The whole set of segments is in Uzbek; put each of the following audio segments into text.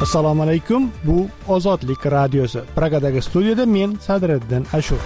Assalomu alaykum. Bu Ozodlik radiosi. Pragadagi studiyada men Sadriddin Ashur.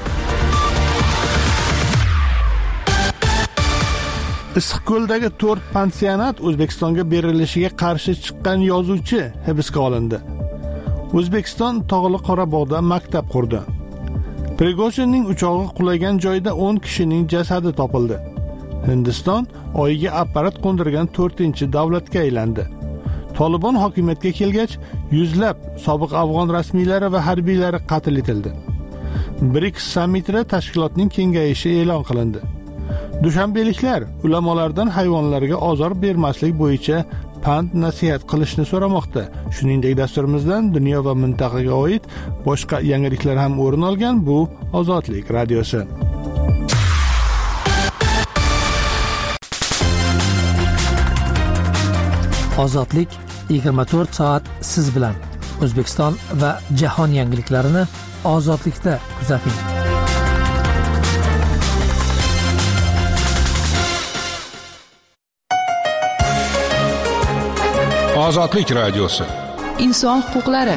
Issiqko'ldagi 4 pensionat O'zbekistonga berilishiga qarshi chiqqan yozuvchi hibsga olindi. O'zbekiston Tog'li Qorabog'da maktab qurdi. Prigozhinning uchog'i qulagan joyda 10 kishining jasadi topildi. Hindiston Oyga apparat qo'ndirgan 4-davlatga aylandi. Tolibon hokimiyatga kelgach, yuzlab sobiq afg'on rasmiylari va harbiylari qatl etildi. BRICS sammitida tashkilotning kengayishi e'lon qilindi. Dushanbeliklar ulamolardan hayvonlarga ozor bermaslik bo'yicha pand nasihat qilishni so'ramoqda. Shuningdek, dasturimizdan dunyo va mintaqaga oid boshqa yangiliklar ham o'rin olgan. Bu Ozodlik radiosi. Ozodlik 24 soat siz bilan. O'zbekiston va jahon yangiliklarini Ozodlikda kuzating. Ozodlik radiosi. Inson huquqlari.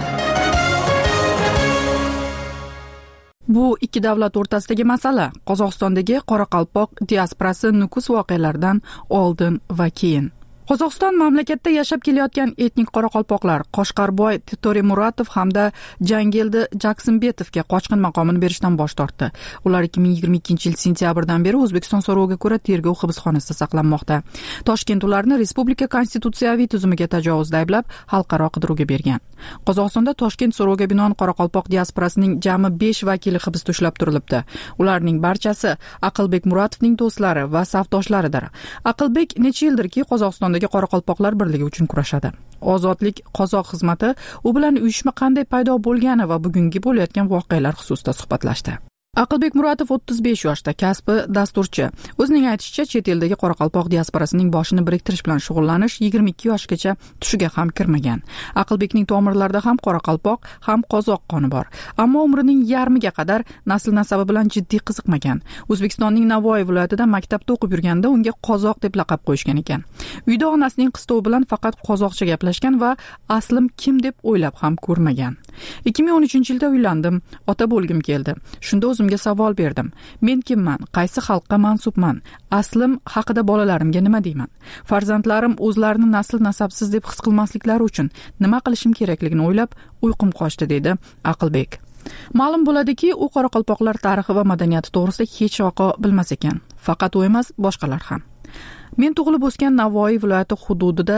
Bu ikki davlat o'rtasidagi masala. Qozog'istondagi Qoraqalpoq diasporasi nukus voqealaridan oldin va keyin. Qozog'iston mamlakatda yashab kelayotgan etnik qoraqalpoqlar Qoshqarboy To'remuratov hamda Jangeldi Jaksonbetovga qochqin maqomini berishdan bosh tortdi. Ular 2022-yil sentyabrdan beri O'zbekiston so'roviga ko'ra tergov hibsxonasida saqlanmoqda. Toshkent ularni respublika konstitutsiyaviy tuzumiga tajovuzda ayblab, xalqaro qidiruvga bergan. Qozog'istonda Toshkent so'roviga binoan Qoraqalpoq diasporasining jami 5 vakili hibsda ushlab turilibdi. Ularning barchasi Aqlbek Muratovning do'stlari va safdoshlaridir. Aqlbek necha yildirki Qozog'istondagi Qoraqalpoqlar birligi uchun kurashadi. Ozodlik qozoq xizmati u bilan uyushma qanday paydo bo'lgani va bugungi bo'layotgan voqealar xususida suhbatlashdi. Aqlbek Muratov 35 yoshda, kasbi dasturchi. O'zining aytishicha, chet eldagi Qoraqalpoq diasporasining boshini biriktirish bilan shug'ullanish 22 yoshgacha tushiga ham kirmagan. Aqlbekning tomirlarida ham Qoraqalpoq, ham qozoq qoni bor. Ammo umrining yarmiga qadar nasl nasabi bilan jiddiy qiziqmagan. O'zbekistonning Navoiy viloyatida maktabda o'qib yurganda unga qozoq deb laqab qo'yishgan ekan. Uyda onasining qistovi bilan faqat qozoqcha gaplashgan va aslim kim deb o'ylab ham ko'rmagan. 2013-yilda uylandim, ota bo'lgim keldi. Shunda o'zimga savol berdim. Men kimman? Qaysi xalqqa mansubman? Aslim haqida bolalarimga nima deyman? Farzandlarim o'zlarini nasl nasabsiz deb his qilmasliklari uchun nima qilishim kerakligini o'ylab, uyqum qochdi, dedi Aqlbek. Ma'lum bo'ladiki, u qoraqalpoqlar tarixi va madaniyati to'g'risida hech vaqo bilmas ekan. Faqat u emas, boshqalar ham. Men tug'ilib o'sgan Navoiy viloyati hududi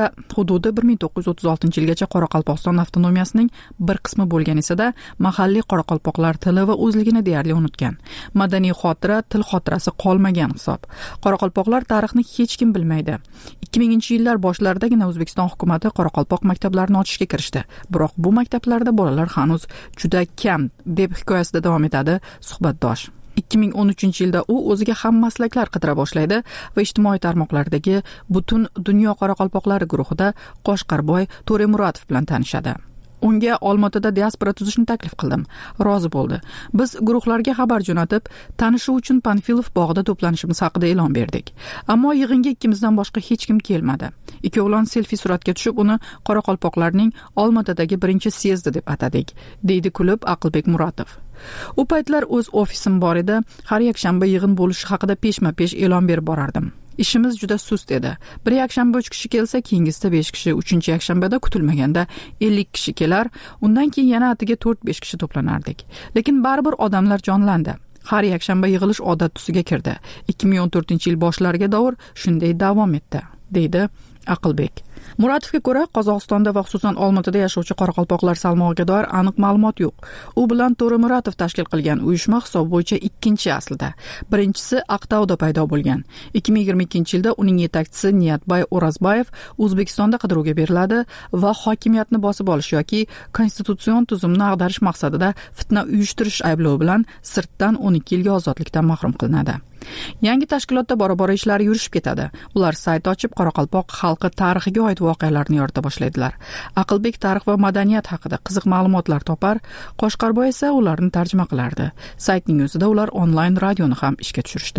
1936-yilgacha Qoraqalpog'iston avtonomiyasining bir qismi bo'lgan esa-da, mahalliy qoraqalpoqlar tili va o'zligini deyarli unutgan. Madaniy xotira, til xotirasi qolmagan hisob. Qoraqalpoqlar tarixni hech kim bilmaydi. 2000-yillar boshlaridagina O'zbekiston hukumatı qoraqalpoq maktablarini ochishga kirishdi. Biroq bu maktablarda bolalar hanuz juda kam, deb hikoyasida davom etadi suhbatdosh. 2013-yilda u o'ziga ham maslaklar qidira boshlaydi va ijtimoiy tarmoqlardagi butun dunyo qoraqalpoqlari guruhida Qoshqarboy To'remuratov bilan tanishadi. Unga Olmaotada diaspora tuzishni taklif qildim. Rozi bo'ldi. Biz guruhlarga xabar jo'natib, tanishuv uchun Panfilov bog'ida to'planishimiz haqida e'lon berdik. Ammo yig'inga ikkimizdan boshqa hech kim kelmadi. Ikkovlon selfie suratga tushib, uni qoraqalpoqlarning Olmaotadagi birinchi syezdi deb atadik, deydi kulib Aqlbek Muratov. U paytlar o'z ofisim bor edi. Har yakshanba yig'in bo'lishi haqida peshma-pesh e'lon berib borardim. Ishimiz juda sust edi. Bir yakshanba 3 kishi kelsa, keyingisida 5 kishi, 3-yakshanbada kutilmaganda 50 kishi kelar, undan keyin yana atiga 4-5 kishi to'planardik. Lekin baribir odamlar jonlandi. Har yakshanba yig'ilish odat tusiga kirdi. 2014-yil boshlariga davr shunday davom etdi, deydi Aqlbek. Muratovga ko'ra, Qozog'istonda va xususan Olmaotada yashovchi qoraqalpoqlar salmog'iga doir aniq ma'lumot yo'q. U bilan To'remuratov tashkil qilgan uyushma hisob bo'yicha ikkinchi aslida. Birinchisi Aqtauda paydo bo'lgan. 2022-yilda uning yetakchisi Niyatbay O'razbayev O'zbekistonda qidiruvga beriladi va hokimiyatni bosib olish yoki konstitutsion tuzumni ag'darish maqsadida fitna uyushtirish ayblovi bilan sirtdan 12 yilga ozodlikdan mahrum qilinadi. Yangi tashkilotda bora-bora ishlari yurishib ketadi. Ular sayt ochib, Qoraqalpoq xalqi tarixiga oid voqealarni yorita boshlaydilar. Aqlbek tarix va madaniyat haqida qiziq ma'lumotlar topar, Qoshqarboy esa ularni tarjima qilardi. Saytning o'zida ular onlayn radioni ham ishga tushirishdi.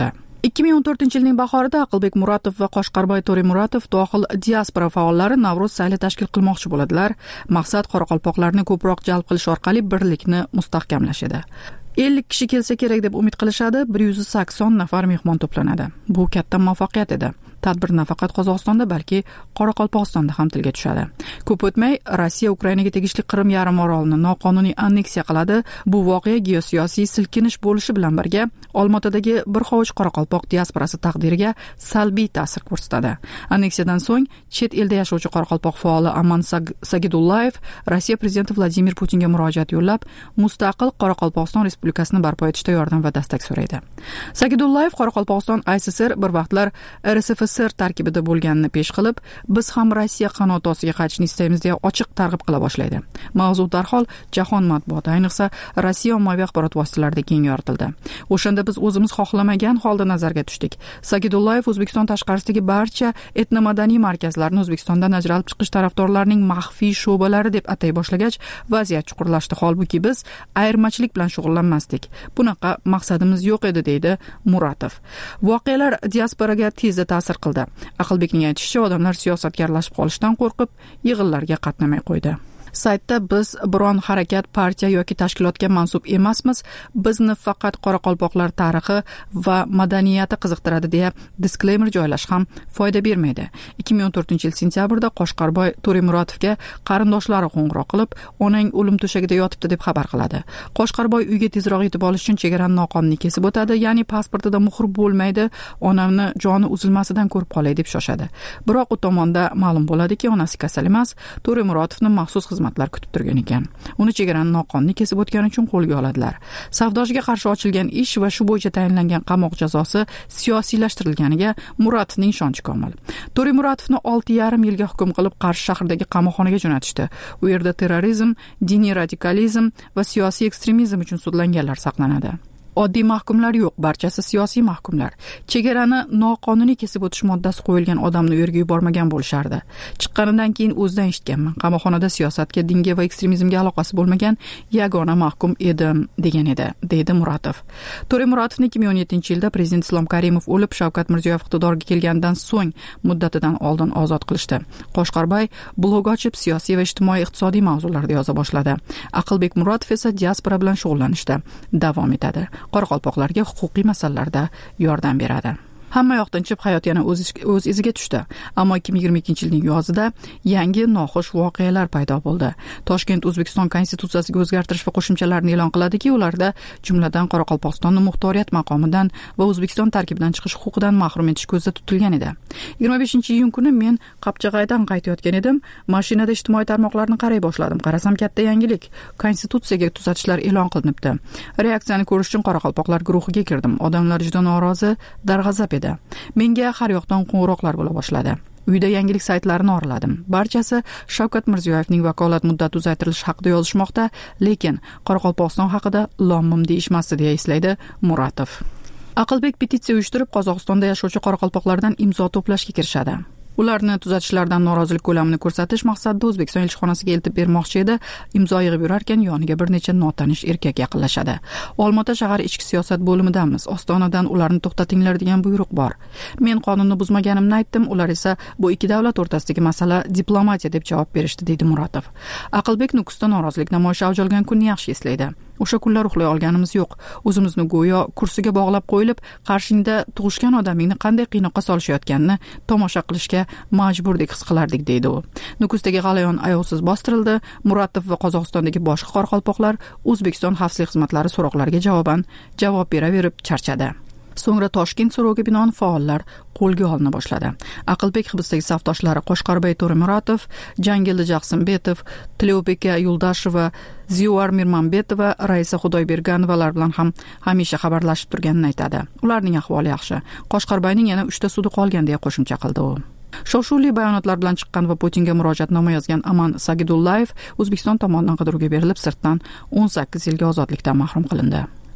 2014-yilning bahorida Aqlbek Muratov va Qo'shqarboy To'ri Muratov dohil diaspora faollari Navro'z sayli tashkil qilmoqchi bo'ladilar. Maqsad qoraqalpoqlarni ko'proq jalb qilish orqali birlikni mustahkamlash edi. 50 kishi kelsa kerak deb umid qilishadi, 180 nafar mehmon to'planadi. Bu katta muvaffaqiyat edi. Tadbir nafaqat Qozog'istonda, balki Qoraqalpog'istonda ham tilga tushadi. Ko'p o'tmay Rossiya Ukrainaga tegishli Qrim yarim orolini noqonuniy anneksiya qiladi. Bu voqea geosiyosiy silkinish bo'lishi bilan birga Olmaotadagi bir hovuch qoraqalpoq diasporasi taqdiriga salbiy ta'sir ko'rsatadi. Anneksiyadan so'ng chet elda yashovchi qoraqalpoq faoli Aman Sagidullayev Rossiya prezidenti Vladimir Putinga murojaat yo'llab, mustaqil Qoraqalpog'iston Respublikasini barpo etishda yordam va dastak so'raydi. Sagidullayev Qoraqalpog'iston SSR bir vaqtlar RSFSR tarkibida bo'lganini pesh qilib, biz ham Rossiya qanoti ostiga qaytishni istaymiz deya ochiq targ'ib qila boshlaydi. Mavzu darhol jahon matbuoti, ayniqsa Rossiya ommaviy axborot vositalarida keng yoritildi. O'shanda biz o'zimiz xohlamagan holda nazarga tushdik. Sagidullayev O'zbekiston tashqarisidagi barcha etnomadaniy markazlarni O'zbekistondan ajralib chiqish tarafdorlarining maxfiy sho'balari deb atay boshlagach, vaziyat chuqurlashdi. Holbuki biz ayirmachilik bilan shug'ullanmasdik. Bunaqa maqsadimiz yo'q edi, deydi Muratov. Voqealar diasporaga tezda ta'sir qildi. Aqlbekning aytishicha, odamlar siyosatga aralashib qolishdan qo'rqib, yig'inlarga qatnamay qo'ydi. Saytda biz biron harakat, partiya yoki tashkilotga mansub emasmiz. Bizni faqat qoraqalpoqlar tarixi va madaniyati qiziqtiradi deya disclaimer joylash ham foyda bermaydi. 2014-yil sentyabrda Qo'shqarboy To'ri Muratovga qarindoshlari qo'ng'iroq qilib, onang o'lim to'shagida yotibdi deb xabar qiladi. Qo'shqarboy uyga tezroq yetib olish uchun chegarani noqonuniy kesib o'tadi, ya'ni pasportida muhr bo'lmaydi, onamni joni uzilmasidan ko'rib qolay deb shoshadi. Biroq u tomonda ma'lum bo'ladiki, onasi kasal emas, To'ri Muratovni maxsus xizmatlar kutib turgan ekan. Uni chegarani noqonuniy kesib o'tgani uchun qo'lga oladilar. Savdochiga qarshi ochilgan ish va shu bo'yicha tayinlangan qamoq jazosi siyosiylashtirilganiga Muratovning ishonchi komil. To'ri Muratovni 6,5 yilga hukm qilib Qarshi shahridagi qamoqxonaga jo'natishdi. U yerda terrorizm, diniy radikalizm va siyosiy ekstremizm uchun sudlanganlar saqlanadi. Oddiy mahkumlar yo'q, barchasi siyosiy mahkumlar. Chegarani noqonuniy kesib o'tish moddasi qo'yilgan odamni uyga yubormagan bo'lishardi. Chiqqanidan keyin o'zdan eshitganman. Qamoqxonada siyosatga, dinga va ekstremizmga aloqasi bo'lmagan yagona mahkum edim degan edi, deydi Muratov. To'ri Muratovni 2017-yilda prezident Islom Karimov o'lib, Shavkat Mirziyoyev iqtidorga kelgandan so'ng muddatidan oldin ozod qilishdi. Qo'shqarboy blog ochib, siyosiy va ijtimoiy-iqtisodiy mavzularda yoza boshladi. Aqlbek Muratov esa diaspora bilan shug'ullanishda davom etadi. Qoraqalpoqlarga huquqiy masalalarda yordam beradi. Hamma yoqdan chiqib hayot yana o'z iziga tushdi. Ammo 2022-yilning yozida yangi noxush voqealar paydo bo'ldi. Toshkent O'zbekiston konstitutsiyasiga o'zgartirish va qo'shimchalarni e'lon qiladiki, ularda jumladan Qoraqalpog'istonni muxtoriyat maqomidan va O'zbekiston tarkibidan chiqish huquqidan mahrum etish ko'zda tutilgan edi. 25-iyun kuni men Qapchag'aydan qaytayotgan edim. Mashinada ijtimoiy tarmoqlarni qaray boshladim. Qarasam, katta yangilik. Konstitutsiyaga tuzatishlar e'lon qilinibdi. Reaksiyani ko'rish uchun Qoraqalpoqlar guruhiga kirdim. Odamlar juda norozi, darg'azab edi. Menga har yoqdan qo'ng'iroqlar bo'la boshladi. Uyda yangilik saytlarini oraladim. Barchasi Shavkat Mirziyoyevning vakolat muddati uzaytirilishi haqida yozishmoqda, lekin Qoraqalpog'iston haqida lom-mim deyishmasdi, deya eslaydi Muratov. Aqlbek petitsiya uyushtirib, Qozog'istonda yashovchi qoraqalpoqlardan imzo to'plashga kirishadi. Ularni tuzatishlardan norozilik ko'lamini ko'rsatish maqsadida O'zbekiston elchixonasiga eltib bermoqchi edi. Imzo yig'ib yurarkan yoniga bir necha notanish erkak yaqinlashadi. Olmaota shahar ichki siyosat bo'limidamiz. Ostonadan ularni to'xtatinglar degan buyruq bor. Men qonunni buzmaganimni aytdim, ular esa bu ikki davlat o'rtasidagi masala diplomatiya deb javob berishdi, deydi Muratov. Aqlbek Nukusda norozilik namoyishi avj olgan kunni yaxshi eslaydi. O'sha kunlar uxlay olganimiz yo'q. O'zimizni go'yo kursiga bog'lab qo'yilib, qarshingda tug'ishgan odamingni qanday qiynoqqa solishayotganini tomosha qilishga majburdek his qilardik, deydi u. Nukusdagi g'alayon ayovsiz bostirildi. Muratov va Qozog'istondagi boshqa qoraqalpoqlar O'zbekiston xavfsizlik xizmatlari so'roqlariga javoban javob beraverib charchadi. So'ngra Toshkent so'roviga binoan faollar qo'lga olina boshladi. Aqlbek hibsdagi safdoshlari Qo'shqarboy To'ri Muratov, Jangildi Jaqsimbetov, Tileobeka Yuldasheva, Ziyuar Mirmanbetova, Raisa Xudoyberganovalar bilan ham hamisha xabarlashib turganini aytadi. Ularning ahvoli yaxshi. Qo'shqarboyning yana 3 ta sudi qolgan deya qo'shimcha qildi u. Shov-shuvli bayonotlar bilan chiqqan va Putinga murojaatnoma yozgan Aman Sagidullayev O'zbekiston tomonidan qidiruvga berilib, sirtdan 18 yilga ozodlikdan mahrum qilindi.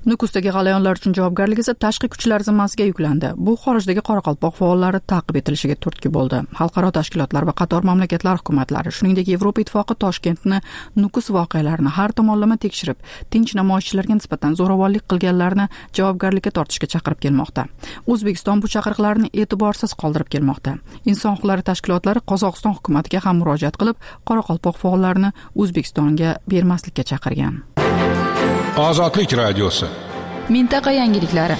Nukusdagi g'alayonlar uchun javobgarlik esa tashqi kuchlar zimmasiga yuklandi. Bu xorijdagi Qoraqalpoq faollari ta'qib etilishiga turtki bo'ldi. Xalqaro tashkilotlar va qator mamlakatlar hukumatlari, shuningdek Yevropa ittifoqi Toshkentni Nukus voqealarini har tomonlama tekshirib, tinch namoyishchilarga nisbatan zo'ravonlik qilganlarni javobgarlikka tortishga chaqirib kelmoqda. O'zbekiston bu chaqiriqlarni e'tiborsiz qoldirib kelmoqda. Inson huquqlari tashkilotlari Qozog'iston hukumatiga ham murojaat qilib, Qoraqalpoq faollarini O'zbekistonga bermaslikka chaqirgan. Ozodlik radiosi. Mintaqa yangiliklari.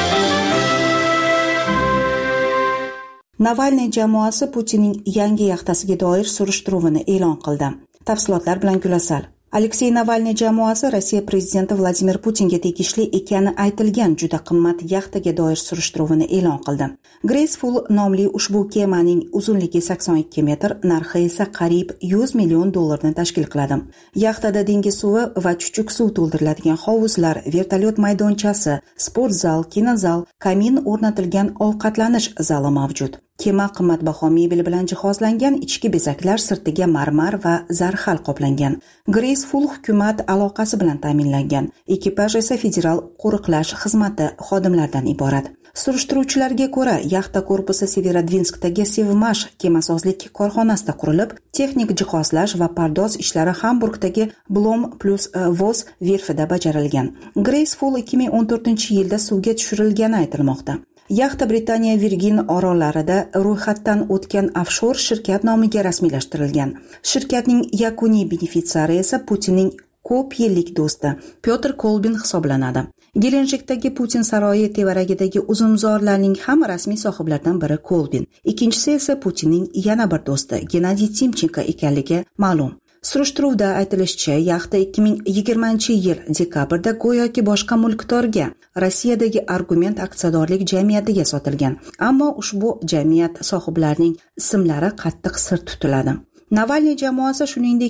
Navalniy jamoasi Putinning yangi yaxtasiga doir surishtiruvini e'lon qildi. Tafsilotlar bilan Gulasal. Aleksey Navalniy jamoasi Rossiya prezidenti Vladimir Putinga tegishli ekani aytilgan juda qimmat yaxtaga doir surishtiruvini e'lon qildi. Graceful nomli ushbu kemaning uzunligi 82 metr, narxi esa qariyb $100 million tashkil qiladi. Yaxtada dengiz suvi va chuchuk suv to'ldiriladigan hovuzlar, vertolyot maydonchasi, sport zal, kinozal, kamin o'rnatilgan ovqatlanish zali mavjud. Kema qimmatbaho mebel bilan jihozlangan, ichki bezaklar sirtiga marmar va zarhal qoplangan. Graceful hukumat aloqasi bilan ta'minlangan. Ekipaj esa federal qo'riqlash xizmati xodimlaridan iborat. Surishtiruvchilarga ko'ra, yaxta korpusi Severodvinskdagi Sevmash kemasozlik korxonasida qurilib, texnik jihozlash va pardoz ishlari Hamburgdagi Blom plus Vos verfida bajarilgan. Graceful 2014-yilda suvga tushirilgani aytilmoqda. Yaxta Britaniya Virgin orollarida ro'yxatdan o'tgan ofshor shirkat nomiga rasmiylashtirilgan. Shirkatning yakuniy benefitsiari esa Putinning ko'p yillik do'sti Pyotr Kolbin hisoblanadi. Gelenjikdagi Putin saroyi tevaragidagi uzumzorlarning ham rasmiy sohiblaridan biri Kolbin. Ikkinchisi esa Putinning yana bir do'sti Gennadiy Timchenko ekanligi ma'lum. Surishtiruvda aytilishicha, yaxta 2020-yil dekabrda go'yoki boshqa mulkdorga, Rossiyadagi Argument aksiyadorlik jamiyatiga sotilgan. Ammo ushbu jamiyat sohiblarining ismlari qattiq sir tutiladi. Navalniy jamoasi shuningdek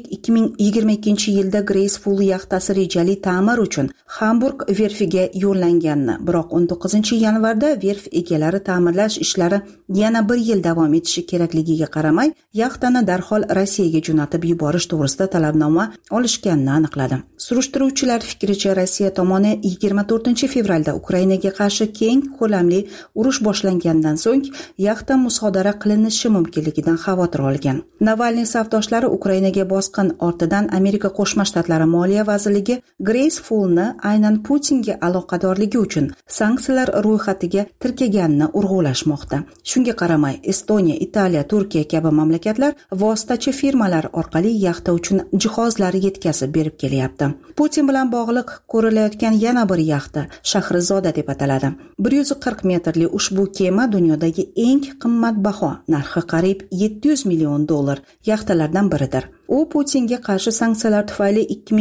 2022-yilda Graceful yaxtasi rejali ta'mir uchun Hamburg verfiga yo'llanganini, biroq 19-yanvarda verf egalari ta'mirlash ishlari yana bir yil davom etishi kerakligiga qaramay, yaxtani darhol Rossiyaga jo'natib yuborish to'g'risida talabnoma olishganini aniqladi. Surishtiruvchilar fikricha, Rossiya tomoni 24-fevralda Ukrainaga qarshi keng ko'lamli urush boshlangandan so'ng yaxta musodara qilinishi mumkinligidan xavotir olgan. Navalniy safdoshlari Ukrainaga bosqin ortidan Amerika Qo'shma Shtatlari Moliya vazirligi Gracefulni aynan Putinga aloqadorligi uchun sanksiyalar ro'yxatiga tirkaganini urg'ulashmoqda. Shunga qaramay, Estoniya, Italiya, Turkiya kabi mamlakatlar vositachi firmalar orqali yaxta uchun jihozlar yetkazib berib kelyapti. Putin bilan bog'liq ko'rilayotgan yana bir yaxta Shahrizoda deb ataladi. 140 metrli ushbu kema dunyodagi eng qimmatbaho, narxi qariyb $700 million yaxtalardan biridir. U Putinga qarshi sanksiyalar tufayli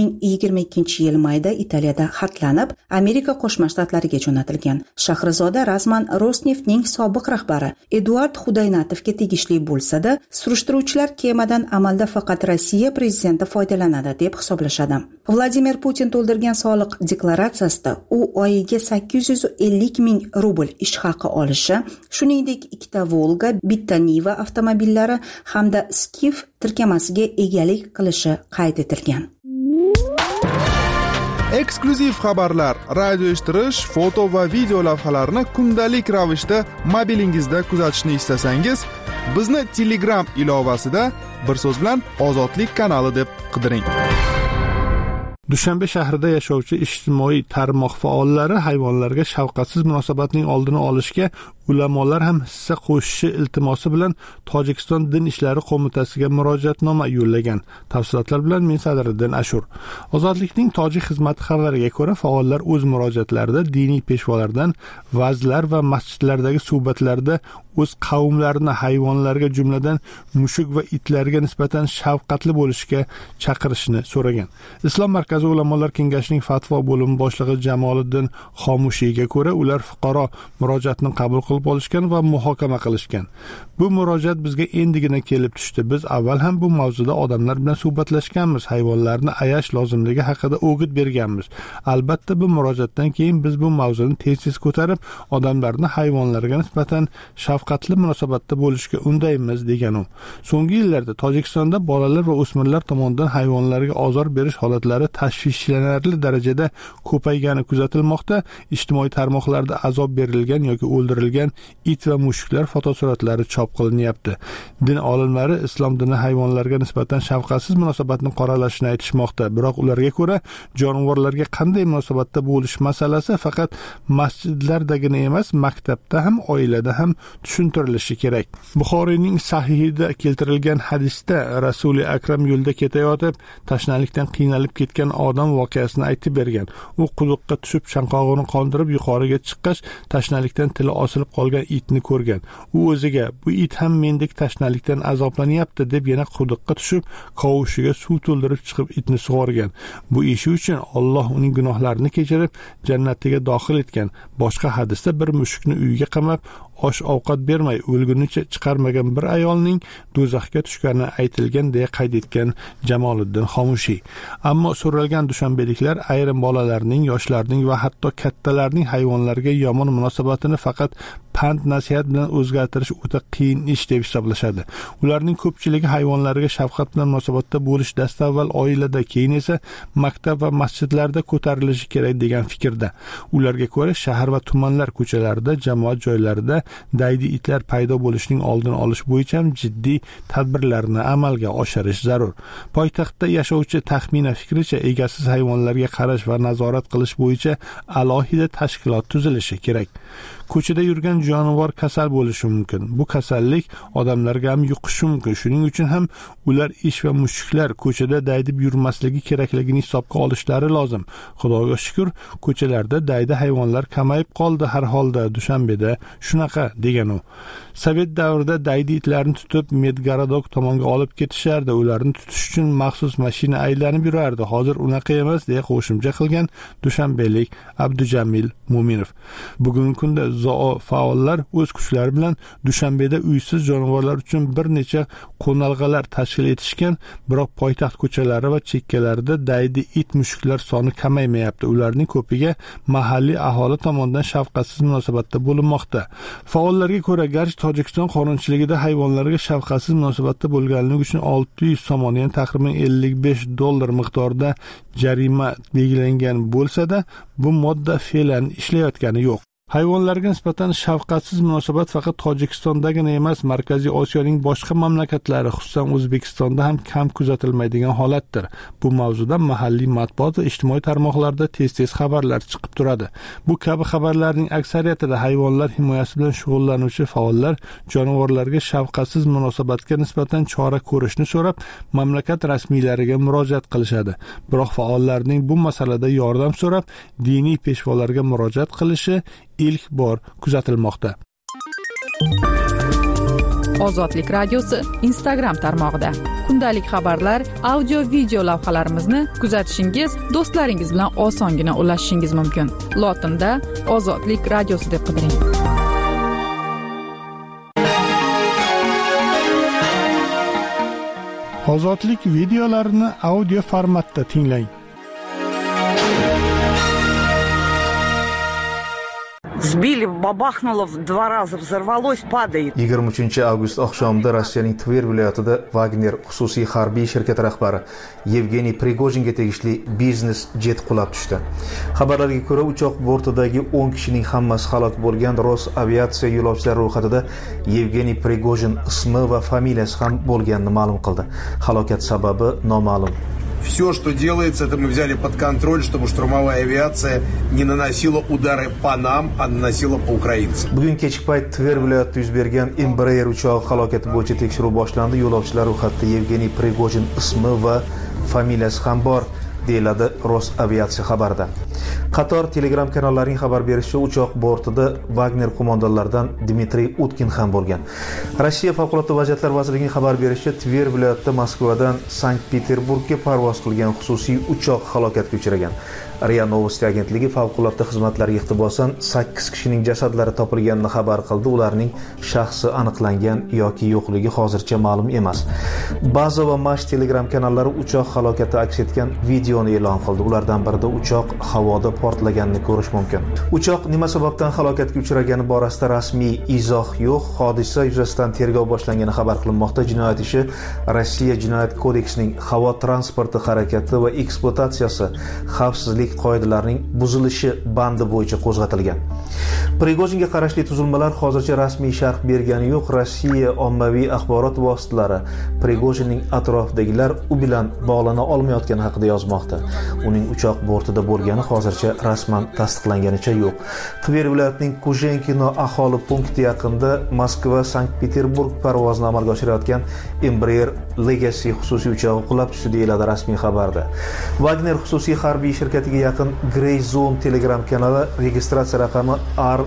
2022-yil mayda Italiyada xatlanib, Amerika Qo'shma Shtatlariga jo'natilgan. Shahrizoda rasman Rosneftning sobiq rahbari Eduard Xudaynatovga tegishli bo'lsa-da, surishtiruvchilar kemadan amalda faqat Rossiya prezidenti foydalanadi deb hisoblashadi. Vladimir Putin to'ldirgan soliq deklaratsiyasida u oyiga 850 ming rubl ish haqi olishi, shuningdek 2 Volga, bitta Niva avtomobillari hamda Skif tirkamasiga egalik qilishi qayd etilgan. Eksklyuziv xabarlar, radio eshittirish, foto va video lavhalarni kundalik ravishda mobilingizda kuzatishni istasangiz, bizni Telegram ilovasida bir so'z bilan Ozodlik kanali deb qidiring. Dushanbe shahrida yashovchi ijtimoiy tarmoq faollari hayvonlarga shafqatsiz munosabatning oldini olishga ulamolar ham hissa qo'shishi iltimosi bilan Tojikiston Din ishlari qo'mitasiga murojaatnoma yo'llagan. Tafsilotlar bilan men Sadriddin Ashur. Ozodlikning tojik xizmati xabariga ko'ra, faollar o'z murojaatlarida diniy peshvolardan vazlar va masjidlardagi suhbatlarda o'z qavmlarini hayvonlarga, jumladan mushuk va itlarga nisbatan shafqatli bo'lishga chaqirishni so'ragan. Islom markazi ulamolar kengashining fatvo bo'limi boshlig'i Jamoliddin Xomushiyga ko'ra, ular fuqaro murojaatini qabul qilib olishgan va muhokama qilishgan. Bu murojaat bizga endigina kelib tushdi. Biz avval ham bu mavzuda odamlar bilan suhbatlashganmiz, hayvonlarni ayash lozimligi haqida o'g'it berganmiz. Albatta bu murojaatdan keyin biz bu mavzuni tez-tez ko'tarib, odamlarni hayvonlarga nisbatan shafqat shafqatli munosabatda bo'lishga undaymiz degan u. So'nggi yillarda Tojikistonda bolalar va o'smirlar tomonidan hayvonlarga ozor berish holatlari tashvishlanarli darajada ko'paygani kuzatilmoqda. Ijtimoiy tarmoqlarda azob berilgan yoki o'ldirilgan it va mushuklar fotosuratlari chop qilinyapti. Din olimlari islom dini hayvonlarga nisbatan shafqatsiz munosabatni qoralashini aytishmoqda. Biroq ularga ko'ra jonivorlarga qanday munosabatda bo'lish masalasi faqat masjidlardagina emas, maktabda ham, oilada ham tushuntirilishi kerak. Buxoriyning sahihida keltirilgan hadisda Rasuli Akram yo'lda ketayotib, tashnalikdan qiynalib ketgan odam voqeasini aytib bergan. U quduqqa tushib chanqog'ini qondirib yuqoriga chiqqach, tashnalikdan tili osilib qolgan itni ko'rgan. U o'ziga bu it ham mendek tashnalikdan azoblanyapti deb yana quduqqa tushib, qovushiga suv to'ldirib chiqib itni sug'organ. Bu ishi uchun Alloh uning gunohlarini kechirib, jannatiga dohil etgan. Boshqa hadisda bir mushukni uyiga qamab, osh ovqat bermay o'lgunicha chiqarmagan bir ayolning do'zaxga tushgani aytilgan deya qayd etgan Jamoliddin Xomushiy. Ammo so'ralgan dushanbeliklar ayrim bolalarning, yoshlarning va hatto kattalarning hayvonlarga yomon munosabatini faqat pand nasihat bilan o'zgartirish o'ta qiyin ish deb hisoblashadi. Ularning ko'pchiligi hayvonlarga shafqat bilan munosabatda bo'lish dastavval oilada, keyin esa maktab va masjidlarda ko'tarilishi kerak degan fikrda. Ularga ko'ra shahar va tumanlar ko'chalarida, jamoat joylarida daydi itlar paydo bo'lishining oldini olish bo'yicha jiddiy tadbirlarni amalga oshirish zarur. Poytaxtda yashovchi taxmina fikricha egasiz hayvonlarga qarash va nazorat qilish bo'yicha alohida tashkilot tuzilishi kerak. Ko'chada yurgan jonivor kasal bo'lishi mumkin. Bu kasallik odamlarga ham yuqishi mumkin. Shuning uchun ham ular ish va mushuklar ko'chada daydib yurmasligi kerakligini hisobga olishlari lozim. Xudoga shukr, ko'chalarda daydi hayvonlar kamayib qoldi har holda Dushanbeda. Shunaqa degan u. Sovet davrida daydi itlarni tutib Medgaradok tomonga olib ketishardi. Ularni tutish uchun maxsus mashina aylanib yurardi. Hozir unaqa emas deya qo'shimcha qilgan dushanbelik Abdujamil Muminov. Bugungi kunda faollar o'z kuchlari bilan Dushanbeda uysiz jonivorlar uchun bir necha qo'nalg'alar tashkil etishgan, biroq poytaxt ko'chalari va chekkalarida daydi it mushuklar soni kamaymayapti. Ularning ko'piga mahalliy aholi tomonidan shafqatsiz munosabatda bo'linmoqda. Faollarga ko'ra, garchi Tojikiston qonunchiligida hayvonlarga shafqatsiz munosabatda bo'lganligi uchun 600 somon, ya'ni taxminan $55 miqdorida jarima belgilangan bo'lsa-da, bu modda fe'lan ishlayotgani yo'q. Hayvonlarga nisbatan shafqatsiz munosabat faqat Tojikistondagina emas, Markaziy Osiyoning boshqa mamlakatlari, xususan O'zbekistonda ham kam kuzatilmaydigan holatdir. Bu mavzuda mahalliy matbuot va ijtimoiy tarmoqlarda tez-tez xabarlar chiqib turadi. Bu kabi xabarlarning aksariyatida hayvonlar himoyasi bilan shug'ullanuvchi faollar jonivorlarga shafqatsiz munosabatga nisbatan chora ko'rishni so'rab, mamlakat rasmiylariga murojaat qilishadi. Biroq faollarning bu masalada yordam so'rab, diniy peshvolarga murojaat qilishi ilk bor kuzatilmoqda. Ozodlik radiosi Instagram tarmog'ida kundalik xabarlar, audio video lavhalarimizni kuzatishingiz, do'stlaringiz bilan osongina ulashishingiz mumkin. Lotinda Ozodlik radiosi deb qidiring. Ozodlik videolarini audio formatda tinglang. Сбили, бабахнуло 2 раза, взорвалось, падает. 23 avgust oqshomida Rossiyaning Tver viloyatida Wagner xususiy harbiy shirkati rahbari Yevgeniy Prigojinga tegishli biznes jet qulab tushdi. Xabarlarga ko'ra, uchoq bortidagi 10 kishining hammasi halok bo'lgan. Rosaviatsiya yo'lovchilar ro'yxatida Yevgeniy Prigojin ismi va familiyasi ham bo'lganini ma'lum qildi. Halokat sababi noma'lum. Все, что делается, это мы взяли под контроль, чтобы штурмовая авиация не наносила удары по нам, а наносила по украинцам. Bugun kechki payt Tver viloyatida yuz bergan Embraer uchog'i halokati bo'yicha tekshiruv boshlandi. Yo'lovchilar ro'yxatida Yevgeniy Prigojin ismi va familiyasi ham bor, deyiladi Rosaviatsiya xabarida. Qator Telegram kanallarining xabar berishicha, uchoq bortida Wagner qo'mondonlaridan Dmitriy Utkin ham bo'lgan. Rossiya favqulodda vaziyatlar vazirligining xabar berishicha, Tver viloyatida Moskvadan Sankt-Peterburgga parvoz qilgan xususiy uchoq halokatga uchragan. RIA Novosti agentligi favqulodda xizmatlarga iqtibosan 8 kishining jasadlari topilganini xabar qildi. Ularning shaxsi aniqlangan yoki yo'qligi hozircha ma'lum emas. Baza va Mash Telegram kanallari uchoq halokati aks etgan video videoni e'lon qildi. Ulardan birida uchoq havoda portlaganini ko'rish mumkin. Uchoq nima sababdan halokatga uchragani borasida rasmiy izoh yo'q. Hodisa yuzasidan tergov boshlangani xabar qilinmoqda. Jinoyat ishi Rossiya Jinoyat kodeksining havo transporti harakati va ekspluatatsiyasi xavfsizlik qoidalarining buzilishi bandi bo'yicha qo'zg'atilgan. Prigojinga qarashli tuzilmalar hozircha rasmiy sharh bergani yo'q. Rossiya ommaviy axborot vositalari Prigojinning atrofidagilar u bilan bog'lana olmayotgani haqida yozmoqda. Uning uchoq bortida bo'lgani hozircha rasman tasdiqlanganicha yo'q. Tver viloyatining Kujenkino aholi punkti yaqinida Moskva-Sankt-Peterburg parvozini amalga oshirayotgan Embraer Legacy xususiy uchog'i qulab tushdi deyiladi rasmiy xabarda. Wagner xususiy harbiy shirkatiga yaqin Grey Zone Telegram kanali registratsiya raqami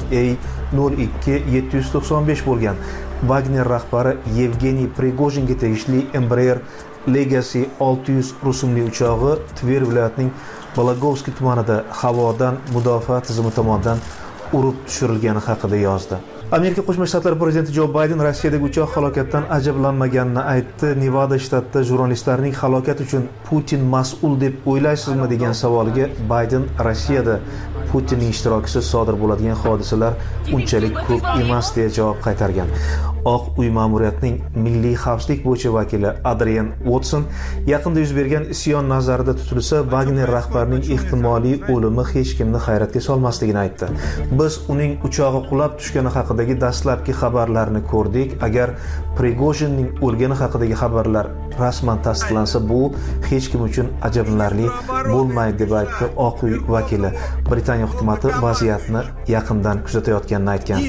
RA02795 bo'lgan. Wagner rahbari Yevgeniy Prigojinga tegishli Embraer Legacy 600 rusumli uchog'i Tver viloyatining Bologovskiy tumanida havodan mudofaa tizimi tomonidan urib tushirilgani haqida yozdi. Amerika Qo'shma Shtatlari prezidenti Jo Bayden Rossiyadagi uchoq halokatdan ajablanmaganini aytdi. Nevada shtatida jurnalistlarning halokat uchun Putin mas'ul deb o'ylaysizmi degan savoliga Bayden Rossiyada Putinning ishtirokisiz sodir bo'ladigan hodisalar unchalik ko'p emas deya javob qaytargan. Oq uy ma'muriyatining milliy xavfsizlik bo'yicha vakili Adrian Watson yaqinda yuz bergan isyon nazarda tutilsa, Wagner rahbarining ehtimoliy o'limi hech kimni hayratga solmasligini aytdi. Biz uning uchog'i qulab tushgani haqidagi dastlabki xabarlarni ko'rdik. Agar Prigojinning o'lgani haqidagi xabarlar rasman tasdiqlansa, bu hech kim uchun ajablanarli bo'lmaydi deb aytdi Oq uy vakili. Britaniya hukumati vaziyatni yaqindan kuzatayotganini aytgan.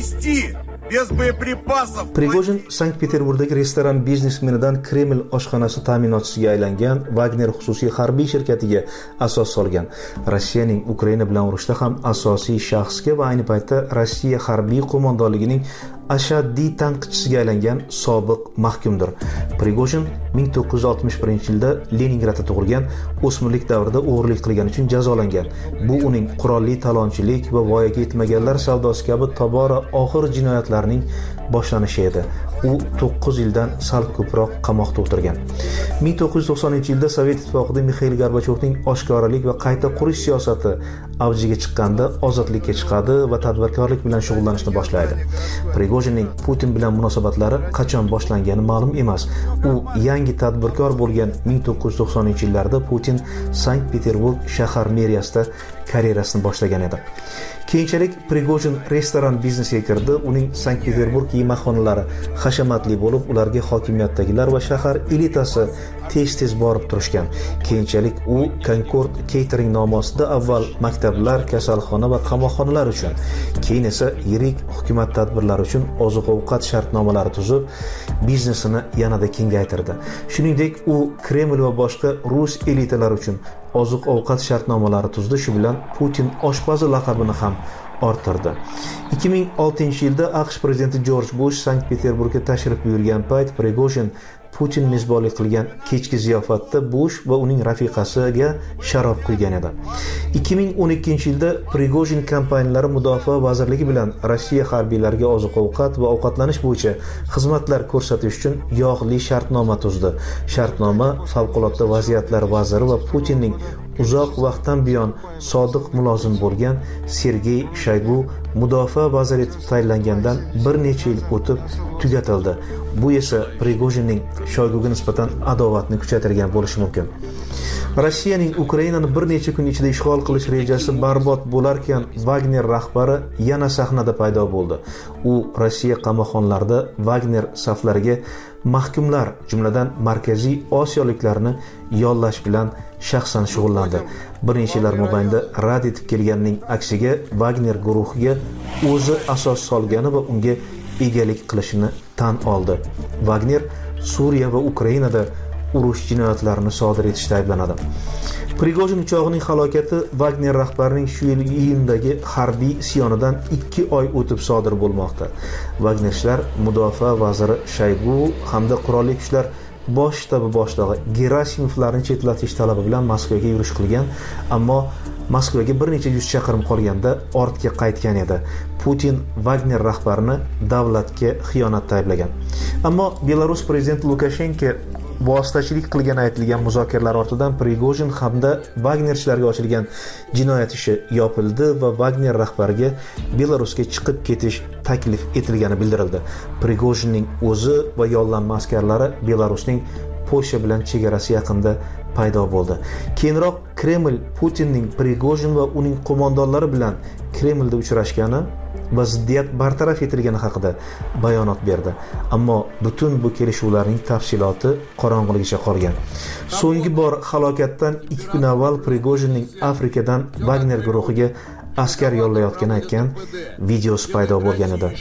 Prigojin Sankt-Peterburgdagi restoran biznesmenidan Kreml oshxonasi ta'minotchisiga aylangan Wagner xususiy harbiy shirkatiga asos solgan. Rossiyaning Ukraina bilan urushda ham asosiy shaxsga va ayni paytda Rossiya harbiy qo'mondonligining ashaddiy tanqidchisiga aylangan sobiq mahkumdir. Prigojin 1961-yilda Leningradda tug'ilgan, o'smirlik davrida o'g'irlik qilgani uchun jazolangan. Bu uning qurolli talonchilik va voyaga yetmaganlar savdosi kabi tobora og'ir jinoyatlarning boshlanishi edi. U 9 yildan sal ko'proq qamoqda o'tirgan. 1990-yilda Sovet ittifoqida Mikhail Gorbachyovning oshkoralik va qayta qurish siyosati avjiga chiqqanda ozodlikka chiqadi va tadbirkorlik bilan shug'ullanishni boshlaydi. Prigojinning Putin bilan munosabatlari qachon boshlangani ma'lum emas. U yangi tadbirkor bo'lgan 1990-yillarda Putin Sankt-Peterburg shahar meriyasida karyerasini boshlagan edi. Keyinchalik Prigojin restoran biznesiga kirdi. Uning Sankt-Peterburg yemaxonalari hashamatli bo'lib, ularga hokimiyatdagilar va shahar elitasi tez-tez borib turishgan. Keyinchalik u Concord Catering nomi ostida avval maktablar, kasalxona va qamoqxonalar uchun, keyin esa yirik hukumat tadbirlari uchun oziq-ovqat shartnomalari tuzib, biznesini yanada kengaytirdi. Shuningdek, u Kreml va boshqa rus elitalari uchun oziq-ovqat shartnomalari tuzdi. Shu bilan Putin oshpazi laqabini ham orttirdi. 2006-yilda AQSh prezidenti Jorj Bush Sankt-Peterburgga tashrif buyurgan payt Prigojin Putin mezbonlik qilgan kechki ziyofatda Bush va uning rafiqasiga sharob quygan edi. 2012-yilda Prigojin kompaniyalari mudofaa vazirligi bilan Rossiya harbiylariga oziq-ovqat va ovqatlanish bo'yicha xizmatlar ko'rsatish uchun yog'li shartnoma tuzdi. Shartnoma favqulodda vaziyatlar vaziri va Putinning uzoq vaqtdan buyon sodiq mulozim bo'lgan Sergey Shoygu mudofaa vaziri etib tayinlangandan bir necha yil o'tib tugatildi. Bu esa Prigojinning Shoyguga nisbatan adovatni kuchaytirgan bo'lishi mumkin. Rossiyaning Ukrainani bir necha kun ichida ishg'ol qilish rejasi barbod bo'larkan, Wagner rahbari yana sahnada paydo bo'ldi. U Rossiya qamoqxonalarida Wagner saflariga mahkumlar, jumladan Markaziy Osiyoliklarni yollash bilan shaxsan shug'ullandi. Bir necha yillar mobaynida rad etib kelganining aksiga Wagner guruhiga o'zi asos solgani va unga egalik qilishini tan oldi. Wagner Suriya va Ukrainada urush jinoyatlarini sodir etishda ayblanadi. Prigojin uchog'ining halokati Wagner rahbarining shu yil iyundagi harbiy isyonidan 2 oy o'tib sodir bo'lmoqda. Wagnerchilar mudofaa vaziri Shoygu hamda qurolli kuchlar bosh shtabi boshlig'i Gerasimovlarni chetlatish talabi bilan Moskvaga yurish qilgan, ammo Moskvaga bir necha yuz chaqirim qolganda ortga qaytgan edi. Putin Wagner rahbarini davlatga xiyonatda ayblagan. Ammo Belarus prezidenti Lukashenko vositachilik qilgani aytilgan muzokaralar ortidan Prigojin hamda Wagnerchilarga ochilgan jinoyat ishi yopildi va Wagner rahbariga Belarusga chiqib ketish taklif etilgani bildirildi. Prigojinning o'zi va yollanma askarlari Belarusning Polsha bilan chegarasi yaqinida paydo bo'ldi. Keyinroq Kreml Putinning Prigojin va uning qo'mondonlari bilan Kremlda uchrashgani va ziddiyat bartaraf etilgani haqida bayonot berdi. Ammo butun bu kelishuvlarning tafsiloti qorong'uligicha qolgan. So'nggi bor halokatdan 2 kun avval Prigojinning Afrikadan Wagner guruhiga askar yollayotgani aytgan videosi paydo bo'lgan edi.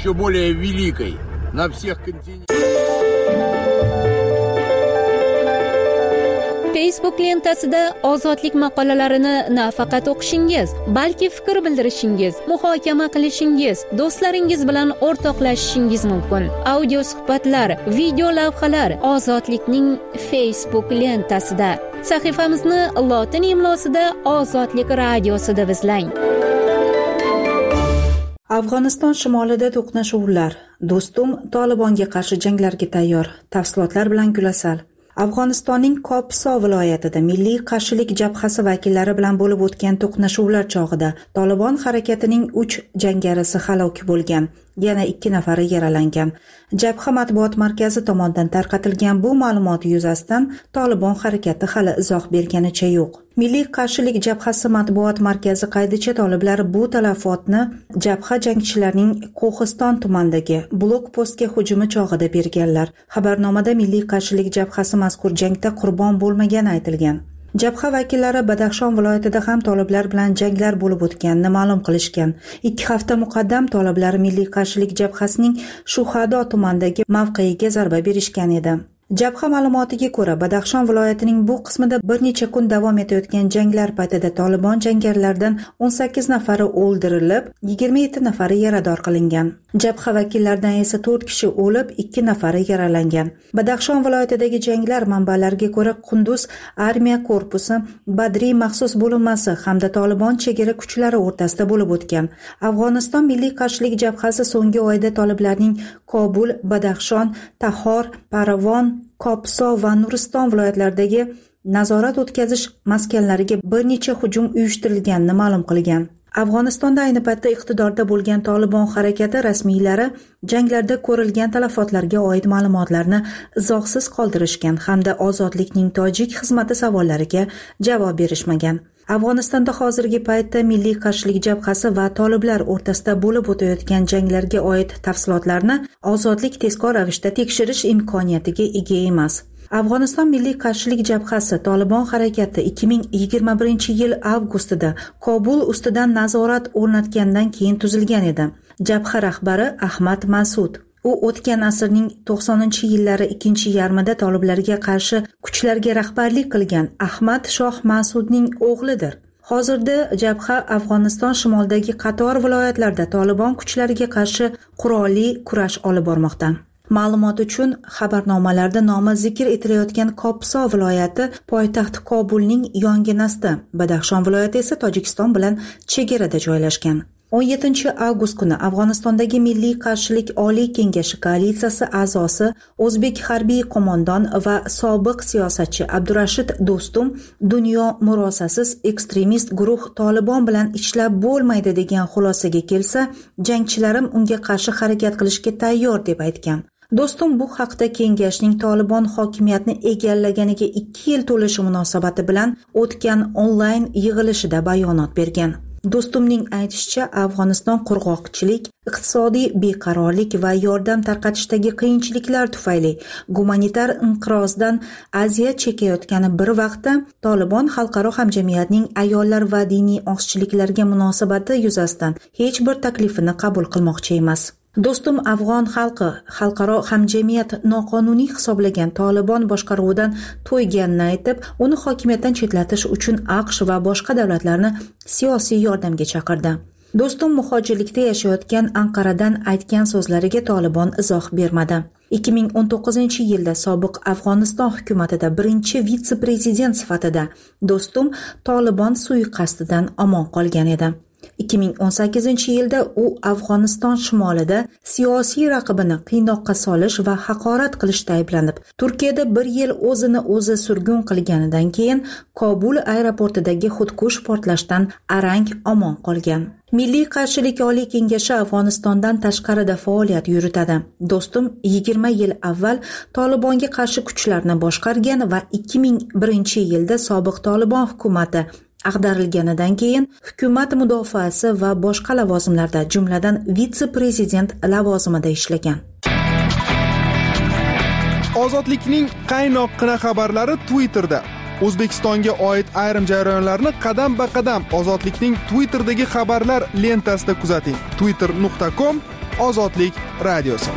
Facebook lentasida ozodlik maqolalarini nafaqat o'qishingiz, balki fikr bildirishingiz, muhokama qilishingiz, do'stlaringiz bilan o'rtoqlashishingiz mumkin. Audio suhbatlar, video lavhalar ozodlikning Facebook lentasida. Sahifamizni lotin imlosida Ozodlik radiosida izlang. Afg'oniston shimolida to'qnashuvlar. Do'stum Tolibonga qarshi janglarga tayyor. Tafsilotlar bilan Gulasal. Afg'onistonning Kopso viloyatida milliy qarshilik jabhasi vakillari bilan bo'lib o'tgan to'qnashuvlar chog'ida Tolibon harakatining 3 jangarisi halok bo'lgan, yana 2 nafari yaralangan. Jabha matbuot markazi tomonidan tarqatilgan bu ma'lumot yuzasidan Tolibon harakati hali izoh berganicha yo'q. Milliy qarshilik jabhasi matbuot markazi qaydicha toliblar bu talafotni jabha jangchilarining Qo'histon tumanidagi blokpostga hujumi chog'ida berganlar. Xabarnomada milliy qarshilik jabhasi mazkur jangda qurbon bo'lmagani aytilgan. Jabha vakillari Badaxshon viloyatida ham toliblar bilan janglar bo'lib o'tganini ma'lum qilishgan. 2 hafta muqaddam toliblar milliy qarshilik jabhasining Shuhado tumanidagi mavqeiga zarba berishgan edi. Jabha ma'lumotiga ko'ra, Badaxshon viloyatining bu qismida bir necha kun davom etayotgan janglar paytida Tolibon jangarilardan 18 nafari o'ldirilib, 27 nafari yarador qilingan. Jabha vakillaridan esa 4 kishi o'lib, 2 nafari yaralangan. Badaxshon viloyatidagi janglar manbalariga ko'ra Qunduz armiya korpusi, Badriy maxsus bo'linmasi hamda Tolibon chegara kuchlari o'rtasida bo'lib o'tgan. Afg'oniston milliy qarshilik jabhasi so'nggi oyda toliblarning Kobul, Badaxshon, Tahor, Paravon, Kopso va Nuriston viloyatlaridagi nazorat o'tkazish maskanlariga bir necha hujum uyushtirilganini ma'lum qilgan. Afg'onistonda ayni paytda iqtidorda bo'lgan Tolibon harakati rasmiylari janglarda ko'rilgan talafotlarga oid ma'lumotlarni izohsiz qoldirishgan hamda ozodlikning tojik xizmati savollariga javob berishmagan. Afg'onistonda hozirgi paytda milliy qarshilik jabhasi va toliblar o'rtasida bo'lib o'tayotgan janglarga oid tafsilotlarni ozodlik tezkor ravishda tekshirish imkoniyatiga ega emas. Afg'oniston milliy qarshilik jabhasi Tolibon harakati 2021-yil avgustida Kobul ustidan nazorat o'rnatgandan keyin tuzilgan edi. Jabha rahbari Ahmad Masud. U o'tgan asrning 90-yillari ikkinchi yarmida toliblarga qarshi kuchlarga rahbarlik qilgan Ahmad Shoh Masudning o'g'lidir. Hozirda jabha Afg'oniston shimolidagi qator viloyatlarda Tolibon kuchlariga qarshi qurolli kurash olib bormoqda. Ma'lumot uchun, xabarnomalarda nomi zikr etilayotgan Kopso viloyati poytaxt Kobulning yonginasida, Badaxshon viloyati esa Tojikiston bilan chegarada joylashgan. 17 avgust kuni Afg'onistondagi Milliy qarshilik Oliy kengashi koalitsiyasi a'zosi o'zbek harbiy qo'mondon va sobiq siyosatchi Abdurashid Do'stum dunyo murosasiz ekstremist guruh Tolibon bilan ishlab bo'lmaydi degan xulosaga kelsa, jangchilarim unga qarshi harakat qilishga tayyor deb aytgan. Do'stum bu haqda kengashning Tolibon hokimiyatni egallaganiga 2 yil to'lishi munosabati bilan o'tgan onlayn yig'ilishida bayonot bergan. Do'stumning aytishicha, Afg'oniston qurg'oqchilik, iqtisodiy beqarorlik va yordam tarqatishdagi qiyinchiliklar tufayli gumanitar inqirozdan aziyat chekayotgani bir vaqtda Tolibon xalqaro hamjamiyatning ayollar va diniy ozchiliklarga munosabati yuzasidan hech bir taklifini qabul qilmoqchi emas. Do'stum afg'on xalqi xalqaro hamjamiyat noqonuniy hisoblagan Tolibon boshqaruvidan to'yganini aytib, uni hokimiyatdan chetlatish uchun AQSh va boshqa davlatlarni siyosiy yordamga chaqirdi. Do'stum muhojirlikda yashayotgan Anqaradan aytgan so'zlariga Tolibon izoh bermadi. 2019-yilda sobiq Afg'oniston hukumatida birinchi vitse-prezident sifatida Do'stum Tolibon suiqasdidan omon qolgan edi. 2018-yilda u Afg'oniston shimolida siyosiy raqibini qiynoqqa solish va haqorat qilishda ayblanib, Turkiyada 1 yil o'zini o'zi surgun qilganidan keyin Kobul aeroportidagi xudkush portlashdan arang omon qolgan. Milliy qarshilik oliy kengashi Afg'onistondan tashqarida faoliyat yuritadi. Do'stum 20 yil avval Tolibonga qarshi kuchlarni boshqargan va 2001-yilda sobiq Tolibon hukumati ag'darilganidan keyin hukumat mudofaasi va boshqa lavozimlarda, jumladan vitse-prezident lavozimida ishlagan. Ozodlikning qaynoqqina xabarlari Twitterda. O'zbekistonga oid ayrim jarayonlarni qadam-ba-qadam Ozodlikning Twitter'dagi xabarlar lentasida kuzating. twitter.com/ozodlik radiosi.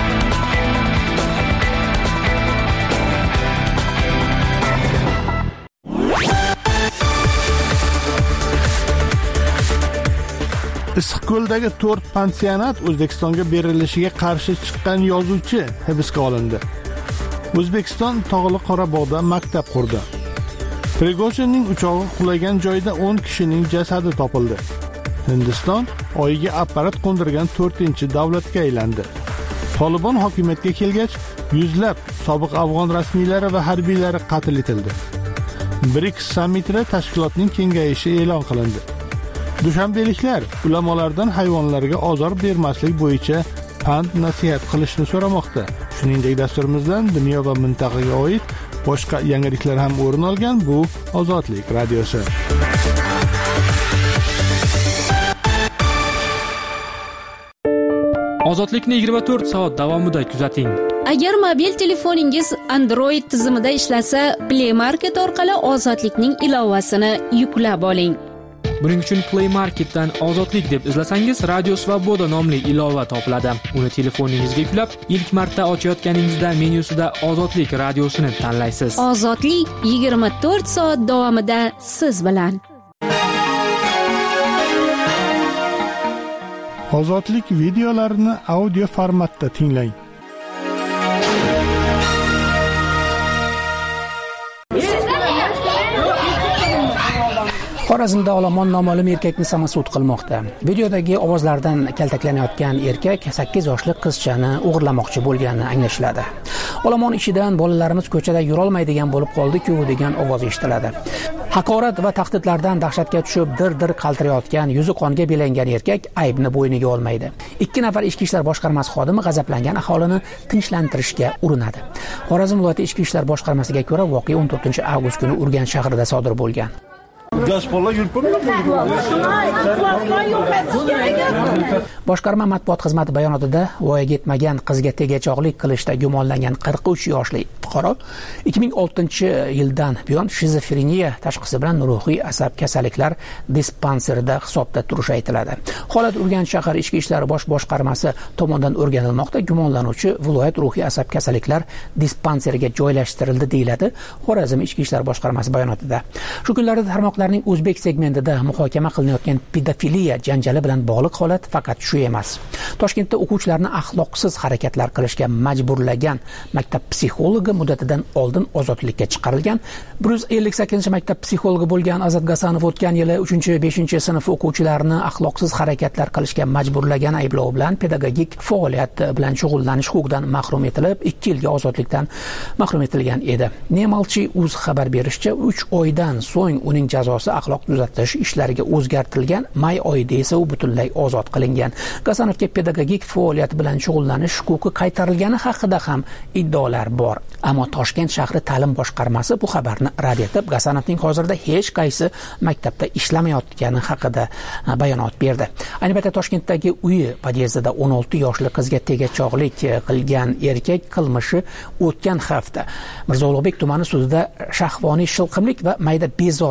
Issiqko'ldagi 4 pansionat O'zbekistonga berilishiga qarshi chiqqan yozuvchi hibsga olindi. O'zbekiston Tog'li Qorabog'da maktab qurdi. Prigozhinning uchog'i qulagan joyda 10 kishining jasadi topildi. Hindiston Oyga apparat qo'ndirgan 4-davlatga aylandi. Tolibon hokimiyatga kelgach, yuzlab sobiq afg'on rasmiylari va harbiylari qatl etildi. BRICS sammitida tashkilotning kengayishi e'lon qilindi. Dushanbeliklar ulamolardan hayvonlarga ozor bermaslik bo'yicha pand-nasihat qilishni so'ramoqda. Shuningdek, dasturimizdan dunyo va mintaqaga oid boshqa yangiliklar ham o'rin olgan. Bu Ozodlik radiosi. Ozodlikni 24 soat davomida kuzating. Agar mobil telefoningiz Android tizimida ishlasa, Play Market orqali Ozodlikning ilovasini yuklab oling. Buning uchun Play Marketdan Ozodlik deb izlasangiz, Radio Svoboda nomli ilova topiladi. Uni telefoningizga yuklab, ilk marta ochayotganingizda menyusida Ozodlik radiosini tanlaysiz. Ozodlik 24 soat davomida siz bilan. Ozodlik videolarini audio formatda tinglang. Xorazmda olomon noma'lum erkakni samosud qilmoqda. Videodagi ovozlardan kaltaklanayotgan erkak 8 yoshli qizchani o'g'irlamoqchi bo'lganini anglashiladi. Olomon ichidan bolalarimiz ko'chada yura olmaydigan bo'lib qoldi-ku degan ovoz eshitiladi. Haqorat va tahdidlardan dahshatga tushib dir-dir qaltirayotgan, yuzi qonga belangan erkak aybni bo'yniga olmaydi. 2 nafar ichki ishlar boshqarmasi xodimi g'azablangan aholini tinchlantirishga urinadi. Xorazm viloyati ichki ishlar boshqarmasiga ko'ra, voqea 14-avgust kuni Urganch shahrida sodir bo'lgan. Boshqarma matbuot xizmati bayonotida voyaga yetmagan qizga tegajog'lik qilishda gumonlangan 43 yoshli fuqaro 2006-yildan buyon shizofreniya tashxisi bilan ruhiy asab kasalliklar dispanserida hisobda turishi aytiladi. Holat Urganch shahar ichki ishlar boshqarmasi tomonidan o'rganilmoqda. Gumonlanuvchi viloyat ruhiy asab kasalliklar dispanseriga joylashtirildi deyiladi Xorazm ichki ishlar boshqarmasi bayonotida. Shu kunlarda tarmoqlarning o'zbek segmentida muhokama qilinayotgan pedofiliya janjali bilan bog'liq holat faqat shu emas. Toshkentda o'quvchilarni axloqsiz harakatlar qilishga majburlagan maktab psixologi muddatidan oldin ozodlikka chiqarilgan. 158-maktab psixologi bo'lgan Azat Gasanov o'tgan yili 3-5-sinf o'quvchilarini axloqsiz harakatlar qilishga majburlagan ayblov bilan pedagogik faoliyat bilan shug'ullanish huquqidan mahrum etilib, 2 yilga ozodlikdan mahrum etilgan edi. Nemalchi o'z xabar berishicha, 3 oydan so'ng uning jazosi axloq tuzatish ishlariga o'zgartirilgan. May oyida esa u butunlay ozod qilingan. Gasanovga pedagogik faoliyat bilan shug'ullanish huquqi qaytarilgani haqida ham iddaolar bor. Ammo Toshkent shahri ta'lim boshqarmasi bu xabarni rad etib, Gasanovning hozirda hech qaysi maktabda ishlamayotgani haqida bayonot berdi. Ayni paytda Toshkentdagi uyi podyezdida 16 yoshli qizga tegajog'lik qilgan erkak qilmishi o'tgan hafta Mirzo Ulug'bek tumani sudida shahvoniy shilqimlik va mayda bezorlik deb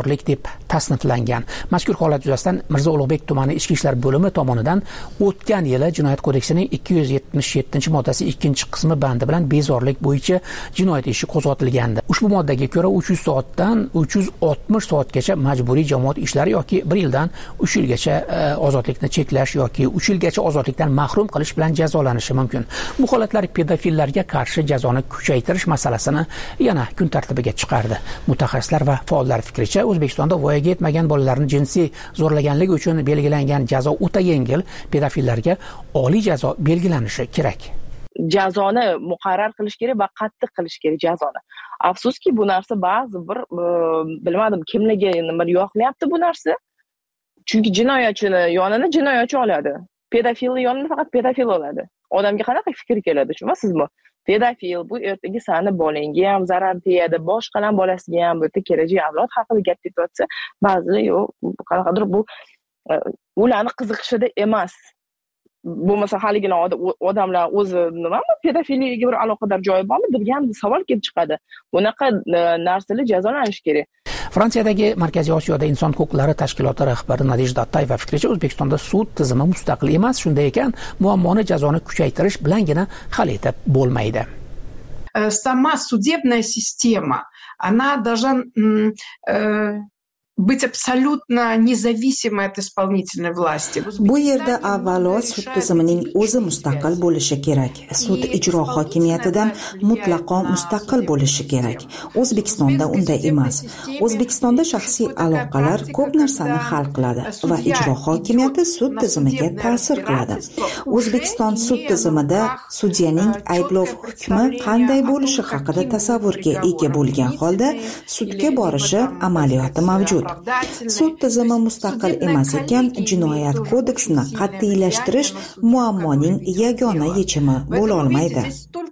tasniflangan. Mazkur holat yuzasidan Mirzo Ulug'bek tumani ichki ishlar bo'limi tomonidan o'tgan yili Jinoyat kodeksining 277-moddasi 2-qismi bandi bilan bezorilik bo'yicha jinoyat ishi qo'zg'atilgandi. Ushbu moddaga ko'ra 300 soatdan 360 soatgacha majburiy jamoat ishlari yoki 1 yildan 3 yilgacha ozodlikni cheklash yoki 3 yilgacha ozodlikdan mahrum qilish bilan jazolanishi mumkin. Bu holatlar pedofillarga qarshi jazoni kuchaytirish masalasini yana kun tartibiga chiqardi. Mutaxassislar va faollar fikricha, O'zbekistonda voyaga yetmagan bolalarni jinsiy zo'rlaganlik uchun belgilangan jazo o'ta yengil, pedofillarga oliy jazo belgilanishi kerak. Jazoni muqarrar qilish kerak va qattiq qilish kerak jazoni. Afsuski bu narsa ba'zi bir bilmadim kimlarga bir yoqmayapti bu narsa. Chunki jinoyatchini yonini jinoyatchi oladi. Pedofilni yonini faqat pedofil oladi. Odamga qanaqa fikr keladi, tushunasizmi? Pedofil bu ertaga sani bolangga ham zarar tegadi, boshqalar bolasiga ham, bu yerda kelajak avlod haqida gap ketyapsa, ba'zilar yo'q, qanaqadir bu ularni qiziqishida emas. Bo'lmasa haligina odamlar o'zi nimami pedofiliyaga bir aloqador joyi bormi degan savol kelib chiqadi. Bunaqa narsalar jazolanishi kerak. Fransiyadagi Markaziy Osiyoda inson huquqlari tashkiloti rahbari Nadejda Attayeva fikricha, O'zbekistonda sud tizimi mustaqil emas, shunday ekan, muammoni jazoni kuchaytirish bilangina hal etib bo'lmaydi. Сама судебная система, она должна быть абсолютно независимой от исполнительной власти. Bu yerda avvalo sud tizimining o'zi mustaqil bo'lishi kerak. Sud ijro hokimiyatidan mutlaqo mustaqil bo'lishi kerak. O'zbekistonda unday emas. O'zbekistonda shaxsiy aloqalar ko'p narsani hal qiladi va ijro hokimiyati sud tizimiga ta'sir qiladi. O'zbekiston sud tizimida sudyaning ayblov hukmi qanday bo'lishi haqida tasavvurga ega bo'lgan holda sudga borishi amaliyoti mavjud. Sud tizimi mustaqil emas ekan, jinoyat kodeksini qat'iylashtirish muammoning yagona yechimi bo'la olmaydi.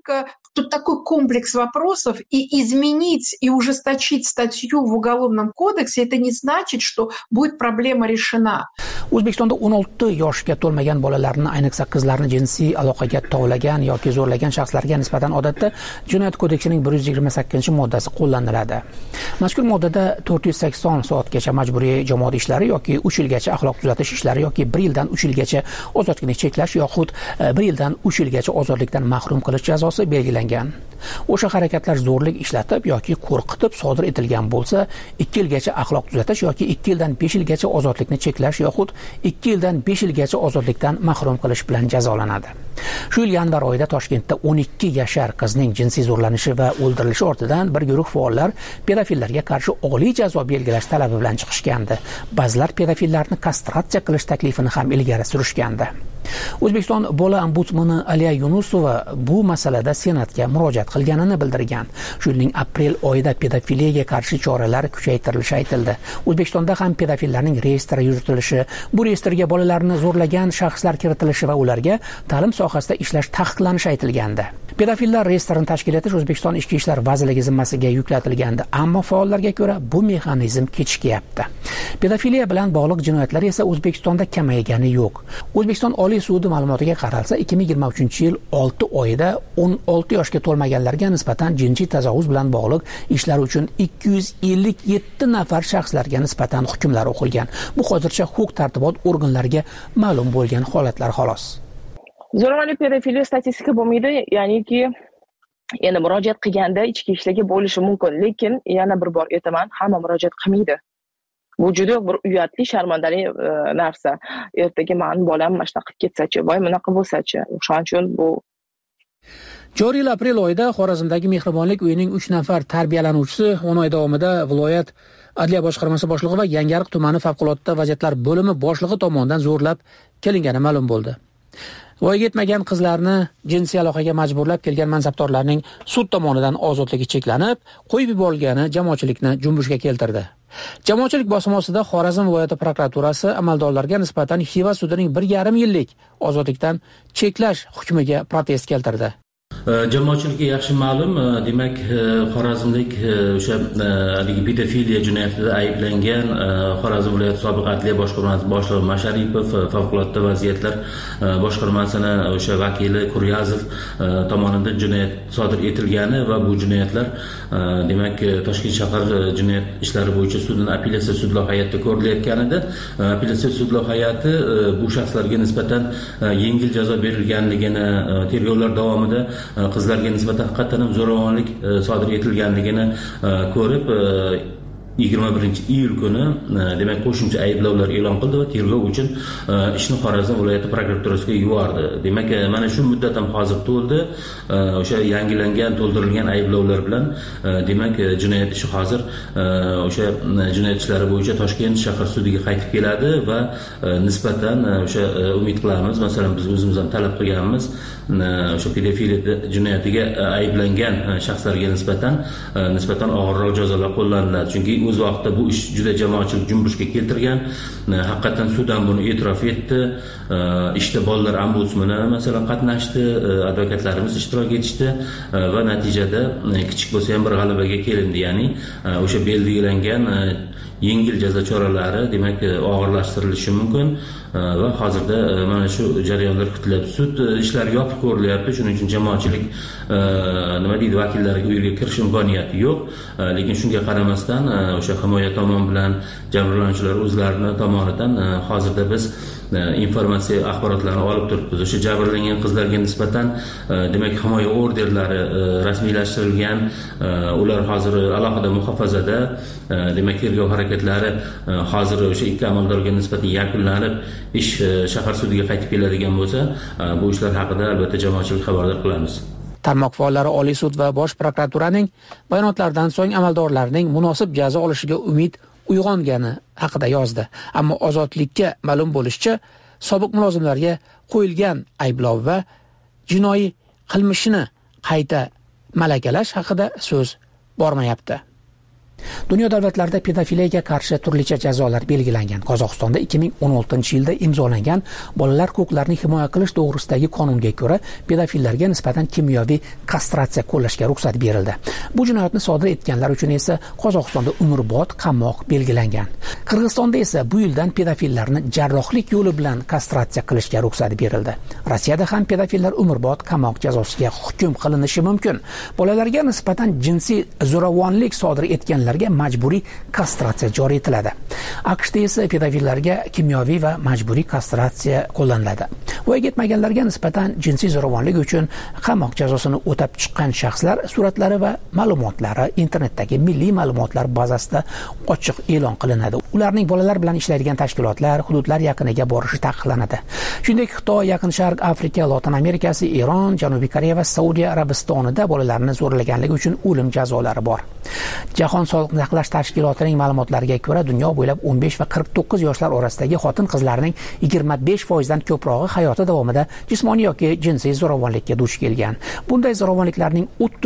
Тут такой комплекс вопросов, и изменить и ужесточить статью в Уголовном кодексе, это не значит, что будет проблема решена. O'zbekistonda 16 yoshga to'lmagan bolalarni, ayniqsa qizlarni jinsiy aloqaga tovlagan yoki zo'rlagan shaxslarga nisbatan odatda Jinoyat kodeksining 128-moddasi qo'llaniladi. Mazkur moddada 480 soatgacha majburiy jamoat ishlari yoki 3 yilgacha axloq tuzatish ishlari yoki 1 yildan 3 yilgacha ozodlikni cheklash yoxud 1 yildan 3 yilgacha ozodlikdan mahrum qilish jazosi belgilangan. O'sha harakatlar zo'rlik ishlatib yoki qo'rqitib sodir etilgan bo'lsa, 2 yilgacha axloq tuzatish yoki 2 yildan 5 yilgacha ozodlikni cheklash yoxud 2 yildan 5 yilgacha ozodlikdan mahrum qilish bilan jazolanadi. Shu yil yanvar oyida Toshkentda 12 yashar qizning jinsiy zo'rlanishi va o'ldirilishi ortidan bir guruh faollar pedofillarga qarshi oliy jazo belgilash talabi bilan chiqishgandi. Ba'zilar pedofillarni kastratsiya qilish taklifini ham ilgari surishgandi. O'zbekiston bola ombudsmani Aliya Yunusova bu masalada Senatga murojaat qilganini bildirgan. Shu yilning aprel oyida pedofiliyaga qarshi choralar kuchaytirilishi aytildi. O'zbekistonda ham pedofillarning reyestri yuritilishi, bu reyestrga bolalarni zo'rlagan shaxslar kiritilishi va ularga ta'lim sohasida ishlash taqiqlanishi aytilgandi. Pedofillar reyestrini tashkil etish O'zbekiston Ichki ishlar vazirligi zimmasiga yuklatilgandi, ammo faollarga ko'ra bu mexanizm kechikayapti. Pedofiliya bilan bog'liq jinoyatlar esa O'zbekistonda kamaygani yo'q. O'zbekiston Oliy sudi ma'lumotiga qaralsa, 2023-yil 6 oyida 16 yoshga to'lmaganlarga nisbatan jinsiy tajovuz bilan bog'liq ishlar uchun 257 nafar shaxslarga nisbatan hukmlar o'qilgan. Bu hozircha huquq-tartibot organlariga ma'lum bo'lgan holatlar xolos. Zo'ravonlik pedofiliya statistika bo'lmaydi, ya'niki yana murojaat qilganda ichki ishlarga bo'lishi mumkin, lekin yana bir bor aytaman, hamma murojaat qilmaydi. Bu juda bir uyatli, sharmandali narsa. Ertaga men bolam mana shunaqa qilib ketsa-chi, voy bunaqa bo'lsa-chi. O'shaning uchun bu joriy yil aprel oyida Xorazmdagi Mehribonlik uyining 3 nafar tarbiyalanuvchisi 10 oy davomida viloyat Adliya boshqarmasi boshlig'i va Yangiariq tumani favqulodda vaziyatlar bo'limi boshlig'i tomonidan zo'rlab kelingani ma'lum bo'ldi. Voyaga yetmagan qizlarni jinsiy aloqaga majburlab kelgan mansabdorlarning sud tomonidan ozodligi cheklanib, qo'yib yuborilgani jamoatchilikni junbushga keltirdi. Jamoatchilik bosimi ostida Xorazm viloyati prokuraturasi amaldorlarga nisbatan Xiva sudining 1,5 yillik ozodlikdan cheklash hukmiga protest keltirdi. Jamoatchilikka yaxshi ma'lum, demak, Xorazmlik o'sha haligi pedofiliya jinoyatida ayblangan Xorazm viloyati sobiq adliya boshqarmasi boshlig'i Masharipov, favqulodda vaziyatlar boshqarmasini o'sha vakili Kuryazov tomonidan jinoyat sodir etilgani va bu jinoyatlar demak Toshkent shahar jinoyat ishlari bo'yicha sudining apellyatsiya sudlov hay'atida ko'rilayotganida, apellyatsiya sudlov hay'ati bu shaxslarga nisbatan yengil jazo berilganligini, tergovlar davomida qizlarga nisbatan haqiqatan ham zo'ravonlik sodir etilganligini ko'rib 21-iyul kuni demak qo'shimcha ayblovlar e'lon qildi va tergov uchun ishni Xorazm viloyati prokuraturasiga yubordi. Demak, mana shu muddat ham hozir to'ldi. O'sha yangilangan, to'ldirilgan ayblovlar bilan demak jinoyat ishi hozir o'sha jinoyat ishlari bo'yicha Toshkent shahar sudiga qaytib keladi va nisbatan o'sha umid qilamiz, masalan biz o'zimiz ham talab qilganmiz, o'sha pedofiliya jinoyatiga ayblangan shaxslarga nisbatan og'irroq jazolar qo'llaniladi. Chunki o'z vaqtida bu ish juda jamoatchilik junbushga keltirgan, haqiqatan sud ham buni e'tirof etdi. Ishda bolalar ombudsmani masalan qatnashdi, advokatlarimiz ishtirok etishdi va natijada kichik bo'lsa ham bir g'alabaga kelindi. Ya'ni o'sha belgilangan yengil jazo choralari demak og'irlashtirilishi mumkin va hozirda mana shu jarayonlar kutilyapti. Sud ishlari yopiq ko'rilyapti. Shuning uchun jamoatchilik nima deydi, vakillariga u yerga kirish imkoniyati yo'q. Lekin shunga qaramasdan o'sha himoya tomon bilan jabrlanuvchilar o'zlarini tomonidan hozirda biz informatsiya axborotlarni olib turibmiz. O'sha jabrlangan qizlarga nisbatan demak himoya orderlari rasmiylashtirilgan. Ular hozir alohida muhofazada. Demak tergov harakatlari hozir o'sha ikki amaldorga nisbatan yakunlanib, ish shahar sudiga qaytib keladigan bo'lsa, bu ishlar haqida albatta jamoatchilik xabardor qilamiz. Tarmoq faollari Oliy sud va Bosh prokuraturaning bayonotlaridan so'ng amaldorlarning munosib jazo olishiga umid uyg'ongani haqida yozdi. Ammo ozodlikka ma'lum bo'lishicha, sobiq mulozimlarga qo'yilgan ayblov va jinoiy qilmishini qayta malakalash haqida so'z bormayapti. Dunyo davlatlarida pedofiliyaga qarshi turlicha jazolar belgilangan. Qozog'istonda 2016-yilda imzolangan bolalar huquqlarini himoya qilish to'g'risidagi qonunga ko'ra pedofillarga nisbatan kimyoviy kastratsiya qo'llashga ruxsat berildi. Bu jinoyatni sodir etganlar uchun esa Qozog'istonda umrbod qamoq belgilangan. Qirg'izistonda esa bu yildan pedofillarni jarrohlik yo'li bilan kastratsiya qilishga ruxsat berildi. Rossiyada ham pedofillar umrbod qamoq jazosiga hukm qilinishi mumkin. Bolalarga nisbatan jinsiy zo'ravonlik sodir etganlar majburiy kastratsiya joriy etiladi. AQShda esa pedofillarga kimyoviy va majburiy kastratsiya qo'llaniladi. Voyaga yetmaganlarga nisbatan jinsiy zo'ravonlik uchun qamoq jazosini o'tab chiqqan shaxslar suratlari va ma'lumotlari internetdagi milliy ma'lumotlar bazasida ochiq e'lon qilinadi. Ularning bolalar bilan ishlaydigan tashkilotlar hududlar yaqiniga borishi taqiqlanadi. Shuningdek, Xitoy, Yaqin Sharq, Afrika, Lotin Amerikasi, Eron, Janubiy Koreya va Saudiya Arabistonida bolalarni zo'rlaganligi uchun o'lim jazolari bor. Jahon Sog'liqni saqlash tashkilotining ma'lumotlariga ko'ra, dunyo bo'ylab 15 va 49 yoshlar orasidagi xotin-qizlarning 25% dan ko'prog'i hayoti davomida jismoniy yoki jinsiy zo'ravonlikka duch kelgan. Bunday zo'ravonliklarning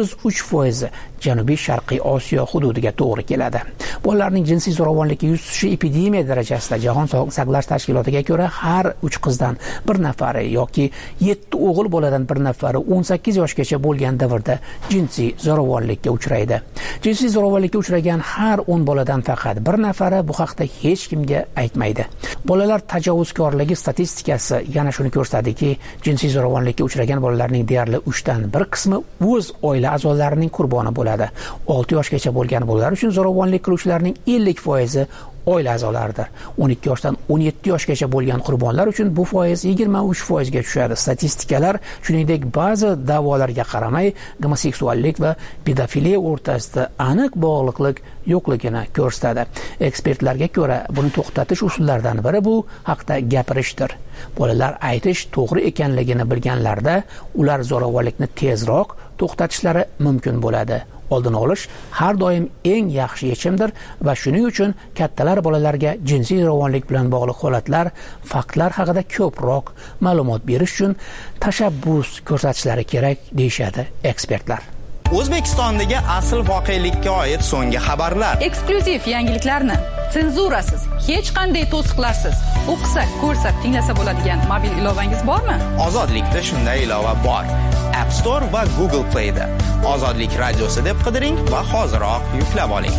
33% Janubiy Sharqiy Osiyo hududiga to'g'ri keladi. Bolalarning jinsiy zo'ravonlikka yuz tutishi epidemiya darajasida. Jahon Sog'liqni saqlash tashkilotiga ko'ra, har 3 qizdan bir nafari yoki 7 o'g'il boladan bir nafari 18 yoshgacha bo'lgan davrda jinsiy zo'ravonlikka uchraydi. Jinsiy zo'ravonlikka uchragan har 10 boladan faqat bir nafari bu haqda hech kimga aytmaydi. Bolalar tajovuzkorligi statistikasi yana shuni ko'rsatadiki, jinsiy zo'ravonlikka uchragan bolalarning deyarli 3 dan 1 qismi o'z oila a'zolarining qurboni bo'ladi. 6 yoshgacha bo'lgan bolalar uchun zo'ravonlik qiluvchilarning 50% oila a'zolaridir. 12 yoshdan 17 yoshgacha bo'lgan qurbonlar uchun bu foiz 23% ga tushadi. Statistikalar shuningdek ba'zi da'volarga qaramay gomoseksuallik va pedofiliya o'rtasida aniq bog'liqlik yo'qligini ko'rsatadi. Ekspertlarga ko'ra, buni to'xtatish usullaridan biri bu haqda gapirishdir. Bolalar aytish to'g'ri ekanligini bilganlarda ular zo'ravonlikni tezroq to'xtatishlari mumkin bo'ladi. Oldini olish har doim eng yaxshi yechimdir va shuning uchun kattalar bolalarga jinsiy zo'ravonlik bilan bog'liq holatlar, faktlar haqida ko'proq ma'lumot berish uchun tashabbus ko'rsatishlari kerak deyshadi ekspertlar. O'zbekistondagi asl voqelikka oid so'nggi xabarlar. Eksklyuziv yangiliklarni senzurasiz, hech qanday to'siqlarsiz o'qisa, ko'rsa, tinglasa bo'ladigan mobil ilovangiz bormi? Ozodlikda shunday ilova bor. App Store va Google Play'da Ozodlik radiosi deb qidiring va hoziroq yuklab oling.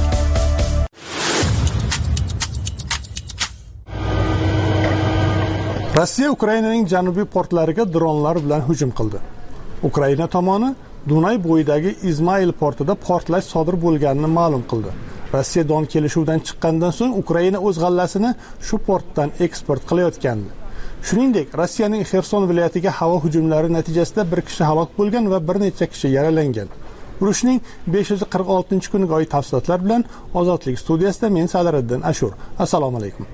Rossiya Ukrainaning janubiy portlariga dronlar bilan hujum qildi. Ukraina tomoni Dunay bo'yidagi Izmail portida portlash sodir bo'lganini ma'lum qildi. Rossiya Don kelishuvdan chiqqandan so'ng Ukraina o'z g'allasini shu portdan eksport qilayotgandi. Shuningdek, Rossiyaning Xerson viloyatiga havo hujumlari natijasida bir kishi halok bo'lgan va bir necha kishi yaralangan. Urushning 546-kuniga oid tafsilotlar bilan Ozodlik studiyasida men Sadiriddin Ashur. Assalomu alaykum.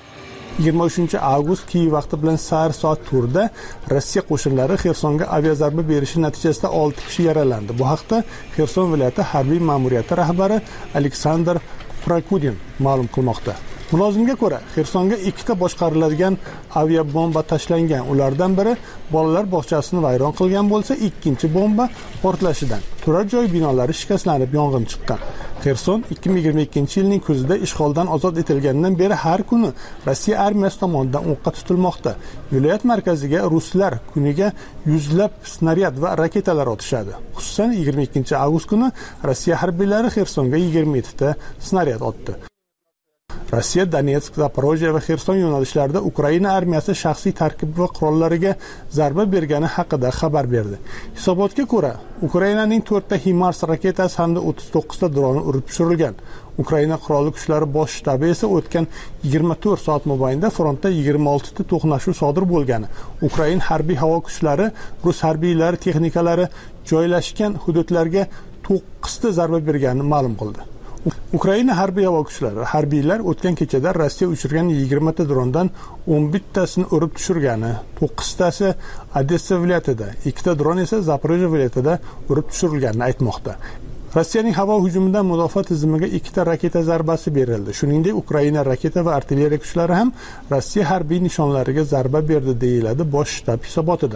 23 avgust Kiyev vaqti bilan soat turda Rossiya qo'shinlari Xersonga aviazarba berishi natijasida 6 kishi yaralandi. Bu haqda Xerson viloyati harbiy ma'muriyati rahbari Aleksandr Prokudin ma'lum qilmoqda. Mulozimga ko'ra, Xersonga 2 ta boshqariladigan aviabomba tashlangan. Ulardan biri bolalar bog'chasini vayron qilgan bo'lsa, ikkinchi bomba portlashidan turar joy binolari shikastlanib yong'in chiqqan. Xerson 2022-yilning kuzida ishg'oldan ozod etilgandan beri har kuni Rossiya armiyasi tomonidan o'qqa tutilmoqda. Viloyat markaziga ruslar kuniga yuzlab snaryad va raketalar otishadi. Xususan 22-avgust kuni Rossiya harbiylari Xersonga 27 ta snaryad otdi. Rossiya Donetsk, Zaporojye va Xerson yo'nalishlarida Ukraina armiyasi shaxsiy tarkib va qurollariga zarba bergani haqida xabar berdi. Hisobotga ko'ra, Ukrainaning 4 ta HIMARS raketasi hamda 39 ta droni urib tushirilgan. Ukraina qurolli kuchlari bosh shtabi esa o'tgan 24 soat mobaynida frontda 26 ta to'qnashuv sodir bo'lgani, Ukraina harbiy havo kuchlari rus harbiylari texnikalari joylashgan hududlarga 9 ta zarba berganini ma'lum qildi. Ukraina harbiy havo kuchlari harbiylar o'tgan kechada Rossiya uchirgan 20 ta drondan 11 tasini urib tushirgani, 9 tasi Odessa viloyatida, 2 ta dron esa Zaporojye viloyatida urib tushirilganini aytmoqda. Rossiyaning havo hujumidan mudofaa tizimiga 2 ta raketa zarbasi berildi. Shuningdek, Ukraina raketa va artilleriya kuchlari ham Rossiya harbiy nishonlariga zarba berdi, deyiladi bosh shtab hisobotida.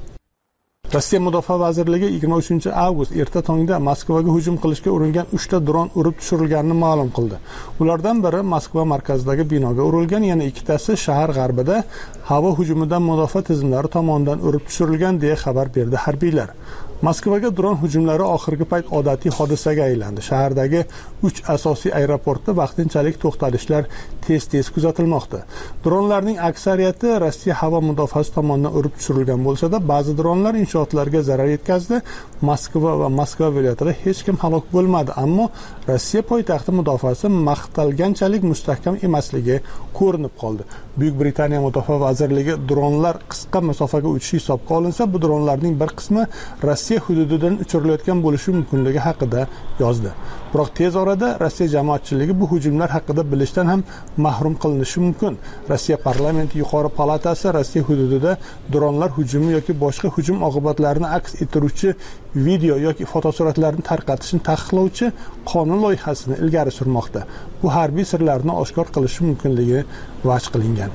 Rossiya Mudofaa vazirligi 23-avgust erta tongda Moskvaga hujum qilishga uringan 3 ta dron urib tushirilganini ma'lum qildi. Ulardan biri Moskva markazidagi binoga urilgan, yana 2 tasi shahar g'arbida havo hujumidan mudofaa tizimlari tomonidan urib tushirilgan deya xabar berdi harbiylar. Moskvaga dron hujumlari oxirgi payt odatiy hodisaga aylandi. Shahardagi 3 asosiy aeroportda vaqtinchalik to'xtalishlar tez-tez kuzatilmoqda. Dronlarning aksariyati Rossiya havo mudofaasi tomonidan urib tushirilgan bo'lsa-da, ba'zi dronlar inshootlarga zarar yetkazdi. Moskva va Moskva viloyatida hech kim halok bo'lmadi, ammo Rossiya poytaxti mudofaasi maqtalganchalik mustahkam emasligi ko'rinib qoldi. Buyuk Britaniya mudofaa vazirligi dronlar qisqa masofaga uchishi hisobga olinsa, bu dronlarning bir qismi Rossiya hududidan uchirilayotgan bo'lishi mumkinligi haqida yozdi. Biroq tez orada Rossiya jamoatchiligi bu hujumlar haqida bilishdan ham mahrum qilinishi mumkin. Rossiya parlamenti yuqori palatasi Rossiya hududida dronlar hujumi yoki boshqa hujum oqibatlarini aks ettiruvchi video yoki fotosuratlarni tarqatishni taqiqlovchi qonun loyihasini ilgari surmoqda. Bu harbiy sirlarni oshkor qilishi mumkinligi va'd qilingan.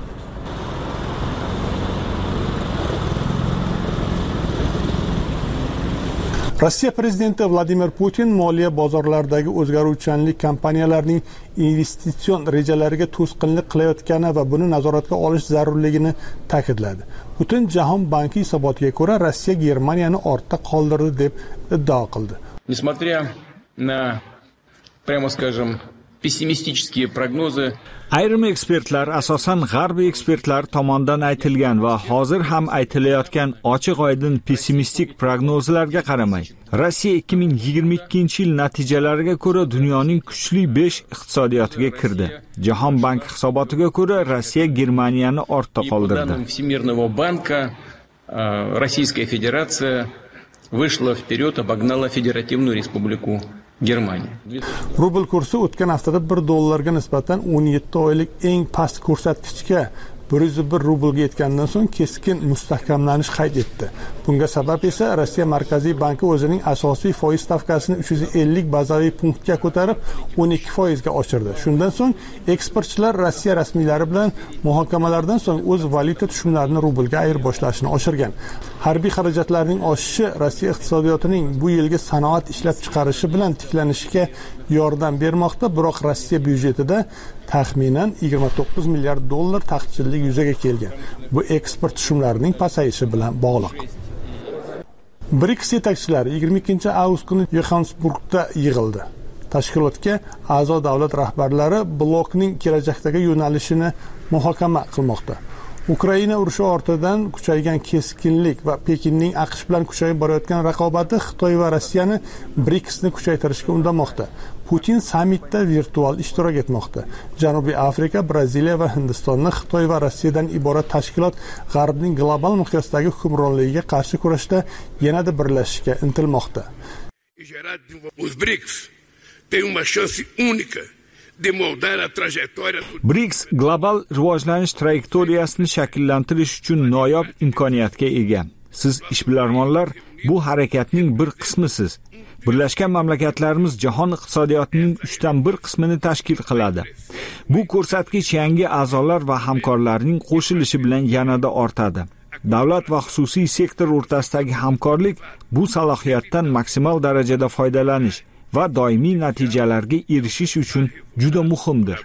Rossiya prezidenti Vladimir Putin moliya bozorlaridagi o'zgaruvchanlik kompaniyalarining investitsion rejalariga to'sqinlik qilayotgani va buni nazoratga olish zarurligini ta'kidladi. Putin Jahon banki hisobotiga ko'ra Rossiya Germaniyani ortda qoldirdi deb iddao qildi. Несмотря на, прямо скажем, pessimistik prognozi. Ayrim ekspertlar, asosan g'arbiy ekspertlar tomonidan aytilgan va hozir ham aytilayotgan ochiq-oydin pessimistik prognozlarga qaramay, Rossiya 2022-yil natijalariga ko'ra dunyoning kuchli 5 iqtisodiyotiga kirdi. Jahon banki hisobotiga ko'ra Rossiya Germaniyani ortda qoldirdi. Всемирного банка Российская Федерация вышла вперед, обогнала Федеративную Республику Germaniya. Rubl kursi o'tgan haftada $1 ga nisbatan 17 oylik eng past ko'rsatkichga 101 rublga yetgandan so'ng keskin mustahkamlanish qayd etdi. Bunga sabab esa Rossiya Markaziy banki o'zining asosiy foiz stavkasini 350 bazaviy punktga ko'tarib 12% ga oshirdi. Shundan so'ng eksportchilar Rossiya rasmiylari bilan muhokamalardan so'ng o'z valyuta tushumlarini rublga ayirboshlashni oshirgan. Harbiy xarajatlarning oshishi Rossiya iqtisodiyotining bu yilgi sanoat ishlab chiqarishi bilan tiklanishiga yordam bermoqda, biroq Rossiya byudjetida taxminan 29 milliard dollar taqchillik yuzaga kelgan. Bu eksport tushumlarining pasayishi bilan bog'liq. BRICS yetakchilari 22-avgust kuni Yohansburgda yig'ildi. Tashkilotga a'zo davlat rahbarlari blokning kelajakdagi yo'nalishini muhokama qilmoqda. Ukraina urushi ortidan kuchaygan keskinlik va Pekinning AQSh bilan kuchayib borayotgan raqobati Xitoy va Rossiyani BRICSni kuchaytirishga undamoqda. Putin sammitda virtual ishtirok etmoqda. Janubiy Afrika, Braziliya va Hindistonni Xitoy va Rossiyadan iborat tashkilot G'arbning global miqyosdagi hukmronligiga qarshi kurashda yanada birlashishga intilmoqda. BRICS global rivojlanish trayektoriyasini shakllantirish uchun noyob imkoniyatga ega. Siz ishbilarmonlar bu harakatning bir qismisiz. Birlashgan Mamlakatlarimiz jahon iqtisodiyotining 1/3 qismini tashkil qiladi. Bu ko'rsatkich yangi a'zolar va hamkorlarning qo'shilishi bilan yanada ortadi. Davlat va xususiy sektor o'rtasidagi hamkorlik bu salohiyatdan maksimal darajada foydalanish va doimiy natijalarga erishish uchun juda muhimdir.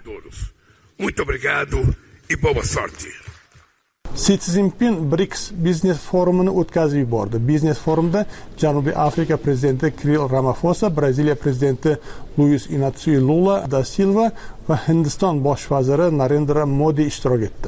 Si Jinping BRICS biznes forumini o'tkazib yubordi. Biznes forumda Janubiy Afrika prezidenti Cyril Ramaphosa, Braziliya prezidenti Luis Inacio Lula da Silva va Hindiston bosh vaziri Narendra Modi ishtirok etdi.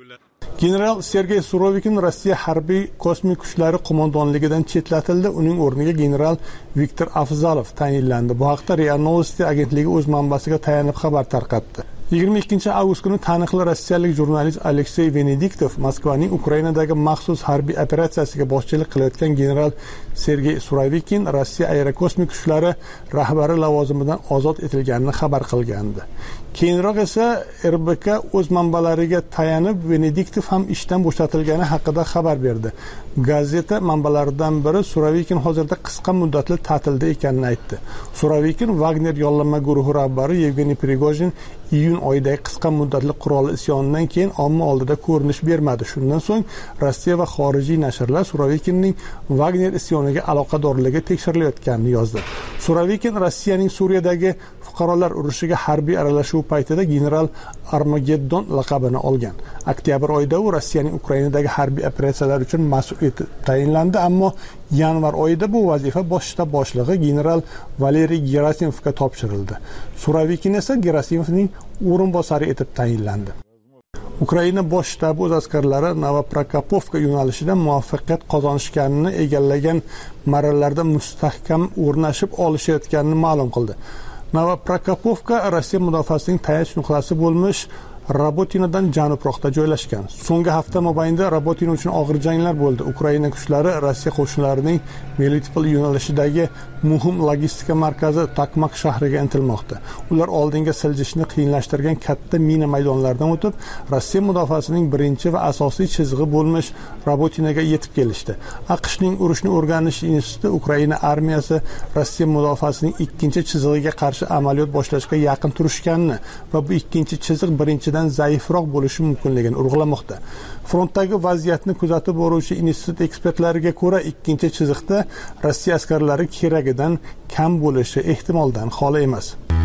General Sergey Surovikin Rossiya harbiy kosmik kuchlari qo'mondonligidan chetlatildi. Uning o'rniga general Viktor Afzalov tayinlandi. Bu haqda RIA Novosti agentligi o'z manbasiga tayanib xabar tarqatdi. 22-avgust kuni taniqli rossiyalik jurnalist Aleksey Venediktov Moskvaning Ukrainadagi maxsus harbiy operatsiyasiga boshchilik qilayotgan general Sergey Surovikin Rossiya aerokosmik kuchlari rahbari lavozimidan ozod etilganini xabar qilgandi. Keyinroq esa RBK o'z manbalariga tayanib Venediktov ham ishdan bo'shatilgani haqida xabar berdi. Gazeta manbalaridan biri Surovikin hozirda qisqa muddatli ta'tilda ekanini aytdi. Surovikin Wagner yollanma guruhi rahbari Yevgeniy Prigojin iyun oyidagi qisqa muddatli qurolli isyonidan keyin omma oldida ko'rinish bermadi. Shundan so'ng Rossiya va xorijiy nashrlar Surovikinning Wagner isyoniga aloqadorligi tekshirilayotganini yozdi. Surovikin Rossiyaning Suriyadagi fuqarolar urushiga harbiy aralashuv paytida general Armageddon laqabini olgan. Oktyabr oyida u Rossiyaning Ukrainadagi harbiy operatsiyalar uchun mas'ul etib tayinlandi, ammo yanvar oyida bu vazifa bosh shtab boshlig'i general Valeriy Gerasimovga topshirildi. Surovikin esa Gerasimovning o'rinbosari etib tayinlandi. Ukraina bosh shtabi o'z askarlari Novoprokopovka yo'nalishida muvaffaqiyat qozonishganini, egallagan marralarda mustahkam o'rnashib olishayotganini ma'lum qildi. Novoprokopovka Rossiya mudofaasining tayanch nuqtasi bo'lmish Rabotinadan janubroqda joylashgan. So'nggi hafta mobaynida Rabotina uchun og'ir janglar bo'ldi. Ukraina kuchlari Rossiya qo'shinlarining Melitopol yo'nalishidagi muhim logistika markazi Tokmak shahriga intilmoqda. Ular oldinga siljishni qiyinlashtirgan katta mina maydonlaridan o'tib, Rossiya mudofaasining birinchi va asosiy chizig'i bo'lmish Rabotinaga yetib kelishdi. AQShning urushni o'rganish instituti Ukraina armiyasi Rossiya mudofaasining ikkinchi chizig'iga qarshi amaliyot boshlashga yaqin turishganini va bu ikkinchi chiziq birinchidan zaifroq bo'lishi mumkinligini urg'ulamoqda. Frontdagi vaziyatni kuzatib boruvchi institut ekspertlariga ko'ra, ikkinchi chiziqda Rossiya askarlari keragidan kam bo'lishi ehtimoldan xoli emas.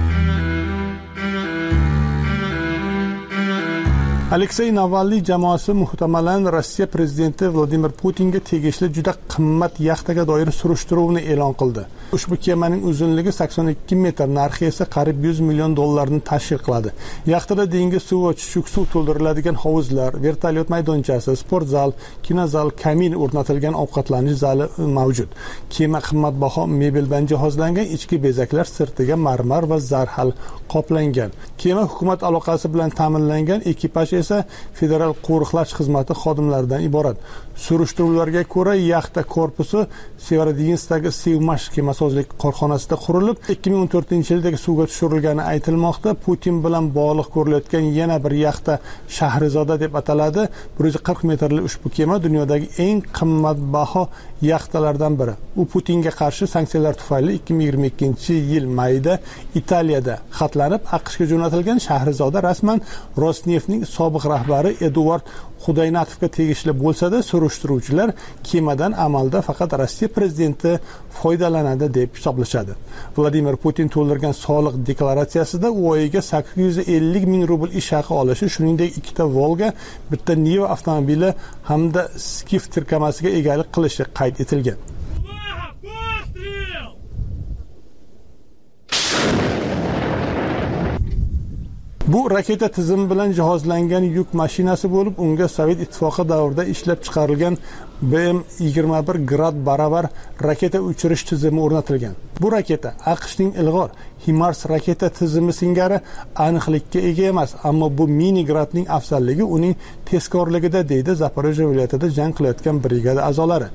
Alexey Navalniy jamoasi muhtamalan Rossiya prezidenti Vladimir Putinga tegishli juda qimmat yaxtaga doir surishtiruvni e'lon qildi. Ushbu kemaning uzunligi 82 metr, narxi esa qariyb 100 million dollarni tashkil qiladi. Yaxtada dengiz suvi va chuchuk suv to'ldiriladigan hovuzlar, vertolyot maydonchasi, sport zal, kinozal, kamin o'rnatilgan ovqatlanish zali mavjud. Kema qimmatbaho mebeldan jihozlangan, ichki bezaklar sirtiga marmar va zarhal qoplangan. Kema hukumat aloqasi bilan ta'minlangan, ekipaj qarashi esa federal qo'riqlash xizmati xodimlaridan iborat. Surishtiruvlarga ko'ra, yaxta korpusi Severodvinskdagi Sevmash kemasozlik korxonasida qurilib, 2014-yildagi suvga tushirilgani aytilmoqda. Putin bilan bog'liq ko'rilayotgan yana bir yaxta Shahrizoda deb ataladi. 140 metrli ushbu kema dunyodagi eng qimmatbaho yaxtalardan biri. U Putinga qarshi sanksiyalar tufayli 2022-yil mayida Italiyada xatlanib, AQShga jo'natilgan. Shahrizoda rasman Rosneftning sobiq rahbari Eduard Xudaynatovga tegishli bo'lsa-da, surishtiruvchilar kemadan amalda faqat Rossiya prezidenti foydalanadi deb hisoblashadi. Vladimir Putin to'ldirgan soliq deklaratsiyasida u oyiga 850 ming rubl ish haqi olishi, shuningdek 2 ta Volga, bitta Niva avtomobili hamda Skif tirkamasiga egalik qilishi qayd etilgan. Bu raketa tizimi bilan jihozlangan yuk mashinasi bo'lib, unga Sovet ittifoqi davrida ishlab chiqarilgan BM-21 Grad baravar raketa uchirish tizimi o'rnatilgan. Bu raketa AQShning ilg'or HIMARS raketa tizimi singari aniqlikka ega emas, ammo bu mini Gradning afzalligi uning tezkorligida, deydi Zaporojye viloyatida jang qilayotgan brigada a'zolari.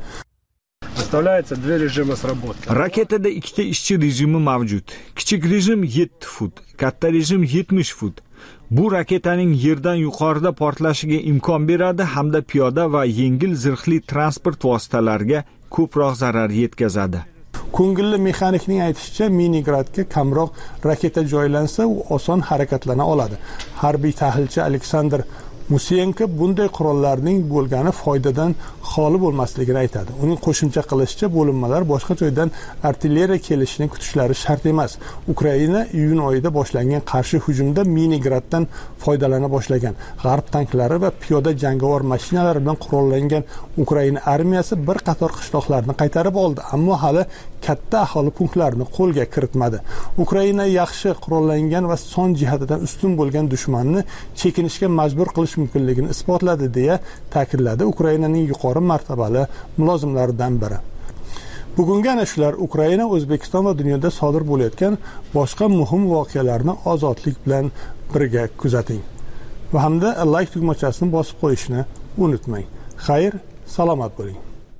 Raketada ikkita ishchi rejimi mavjud. Kichik rejim 7 fut, katta rejim 70 fut. Bu raketaning yerdan yuqorida portlashiga imkon beradi hamda piyoda va yengil zirhli transport vositalariga ko'proq zarar yetkazadi. Ko'ngilli mexanikning aytishicha, Minigradga kamroq raketa joylansa, u oson harakatlana oladi. Harbiy tahlilchi Aleksandr Musenko bunday qurollarning bo'lgani foydadan xoli bo'lmasligini aytadi. Uning qo'shimcha qilishicha, bo'linmalar boshqa joydan artilleriya kelishini kutishlari shart emas. Ukraina iyun oyida boshlangan qarshi hujumda Minigraddan foydalana boshlagan. G'arb tanklari va piyoda jangovar mashinalar bilan qurollangan Ukraina armiyasi bir qator qishloqlarni qaytarib oldi, ammo hali katta aholi punktlarini qo'lga kiritmadi. Ukraina yaxshi qurollangan va son jihatidan ustun bo'lgan dushmanni chekinishga majbur qilish mumkinligini isbotladi, deya ta'kidladi Ukrainaning yuqori martabali mulozimlaridan biri. Bugungi ana shular Ukraina, O'zbekiston va dunyoda sodir bo'layotgan boshqa muhim voqealarni ozodlik bilan birga kuzating. Va hamda like tugmachasini bosib qo'yishni unutmang. Xayr, salomat bo'ling.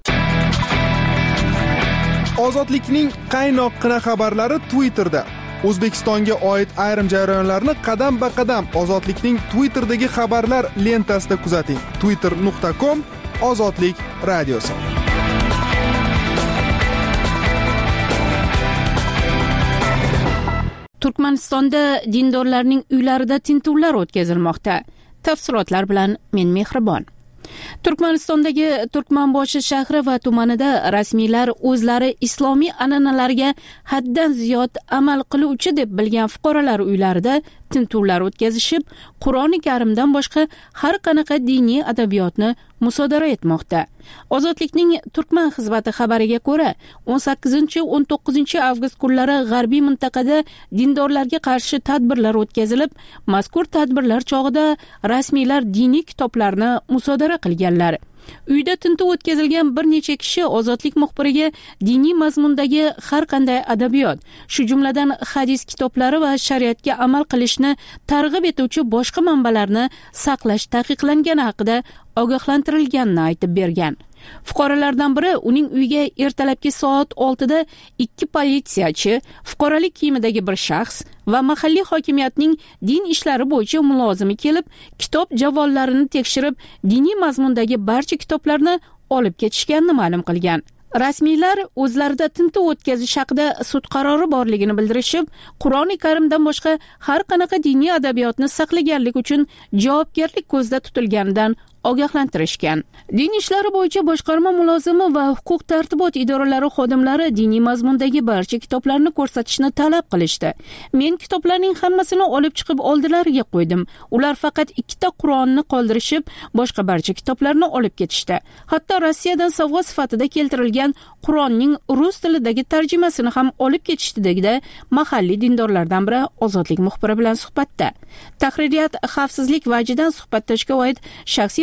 Ozodlikning qaynoqqina xabarlari Twitterda. O'zbekistonga oid ayrim jarayonlarni qadam-ba-qadam Ozodlikning Twitterdagi xabarlar lentasida kuzating. twitter.com/ozodlik radiosi. Turkmanistonda dindorlarning uylarida tintuvlar o'tkazilmoqda. Tafsilotlar bilan men Mehribon. Turkmanistondagi Turkmanboshi shahri va tumanida rasmiylar o'zlari islomiy an'analarga haddan ziyod amal qiluvchi deb bilgan fuqarolar uylarida tintuvlar o'tkazishib, Qur'oni Karimdan boshqa har qanaqa diniy adabiyotni musodara etmoqda. Ozodlikning Turkman xizmati xabariga ko'ra, 18-19 avgust kunlari g'arbiy mintaqada dindorlarga qarshi tadbirlar o'tkazilib, mazkur tadbirlar chog'ida rasmiylar diniy kitoblarni musodara qilganlar. Uyda tintuv o'tkazilgan bir necha kishi Ozodlik muxbiriga diniy mazmundagi har qanday adabiyot, shu jumladan hadis kitoblari va shariatga amal qilishni targ'ib etuvchi boshqa manbalarni saqlash taqiqlangani haqida ogohlantirilganini aytib bergan. Fuqarolardan biri uning uyiga ertalabki soat 6 da 2 politsiyachi, fuqarolik kiyimidagi bir shaxs va mahalliy hokimiyatning din ishlari bo'yicha mulozimi kelib, kitob javollarini tekshirib, diniy mazmundagi barcha kitoblarni olib ketishganini ma'lum qilgan. Rasmiylar o'zlarida tintuv o'tkazish haqida sud qarori borligini bildirishib, Qur'oni Karimdan boshqa har qanaqa diniy adabiyotni saqlaganlik uchun javobgarlik ko'zda tutilganidan ogohlantirishgan. Din ishlari bo'yicha boshqarma mulozimi va huquq tartibot idoralari xodimlari diniy mazmundagi barcha kitoblarni ko'rsatishni talab qilishdi. Men kitoblarning hammasini olib chiqib oldilariga qo'ydim. Ular faqat 2 ta Qur'onni qoldirishib, boshqa barcha kitoblarni olib ketishdi. Hatto Rossiyadan sovg'a sifatida keltirilgan Qur'onning rus tilidagi tarjimasini ham olib ketishdi, dedi mahalliy dindorlardan biri Ozodlik muxbiri bilan suhbatda. Tahririyat xavfsizlik vajidan suhbatlashga oid shaxsiy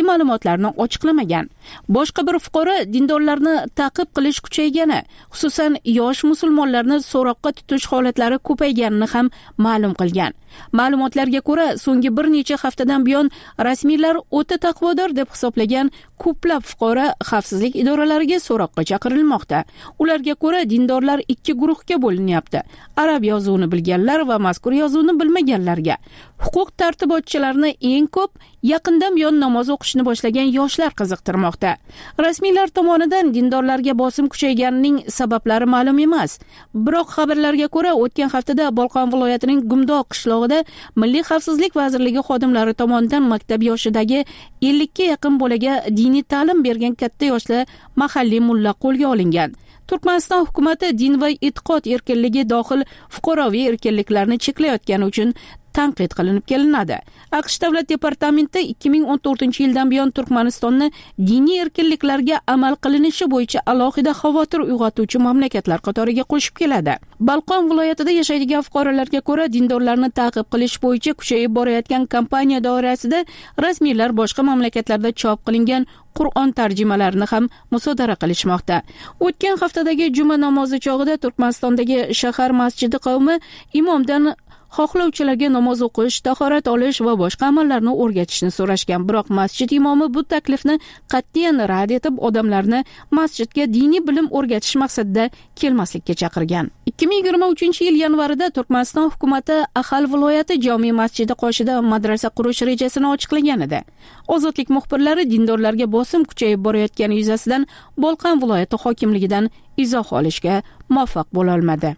ma'lumotlarni ochiqlamagan. Boshqa bir fuqaro dindorlarni ta'qib qilish kuchaygani, xususan yosh musulmonlarni so'roqqa tutish holatlari ko'payganini ham ma'lum qilgan. Ma'lumotlarga ko'ra, so'nggi bir necha haftadan buyon rasmiylar o'ta taqvodor deb hisoblagan ko'plab fuqaro xavfsizlik idoralariga so'roqqa chaqirilmoqda. Ularga ko'ra, dindorlar ikki guruhga bo'linyapti. Arab yozuvini bilganlar va mazkur yozuvni bilmaganlarga. Huquq tartibotchilarini eng ko'p yaqindan buyon namoz o'qishni boshlagan yoshlar qiziqtirmoqda. Rasmiylar tomonidan dindorlarga bosim kuchayganining sabablari ma'lum emas. Biroq xabarlarga ko'ra, o'tgan haftada Bolqon viloyatining Gumdoq qishlog'ida Milliy xavfsizlik vazirligi xodimlari tomonidan maktab yoshidagi 50 ga yaqin bolaga diniy ta'lim bergan katta yoshli mahalliy mulla qo'lga olingan. Turkmaniston hukumati din va e'tiqod erkinligi dohil fuqaroviy erkinliklarni cheklayotgani uchun tanqid qilinib kelinadi. AQSh davlat departamenti 2014-yildan buyon Turkmanistonni diniy erkinliklarga amal qilinishi bo'yicha alohida xavotir uyg'otuvchi mamlakatlar qatoriga qo'shib keladi. Bolqon viloyatida yashaydigan fuqarolarga ko'ra, dindorlarni ta'qib qilish bo'yicha kuchayib borayotgan kampaniya doirasida rasmiylar boshqa mamlakatlarda chop qilingan Qur'on tarjimalarini ham musodara qilishmoqda. O'tgan haftadagi juma namozi chog'ida Turkmanistondagi shahar masjidi qavmi imomdan xohlovchilarga namoz o'qish, tahorat olish va boshqa amallarni o'rgatishni so'rashgan. Biroq masjid imomi bu taklifni qat'iyan rad etib, odamlarni masjidga diniy bilim o'rgatish maqsadida kelmaslikka chaqirgan. 2023-yil yanvarida Turkmaniston hukumati Ahal viloyati jome masjidi qoshida madrasa qurish rejasini ochiqlagan edi. Ozodlik muxbirlari dindorlarga bosim kuchayib borayotgani yuzasidan Bolqon viloyati hokimligidan izoh olishga muvaffaq bo'la olmadi.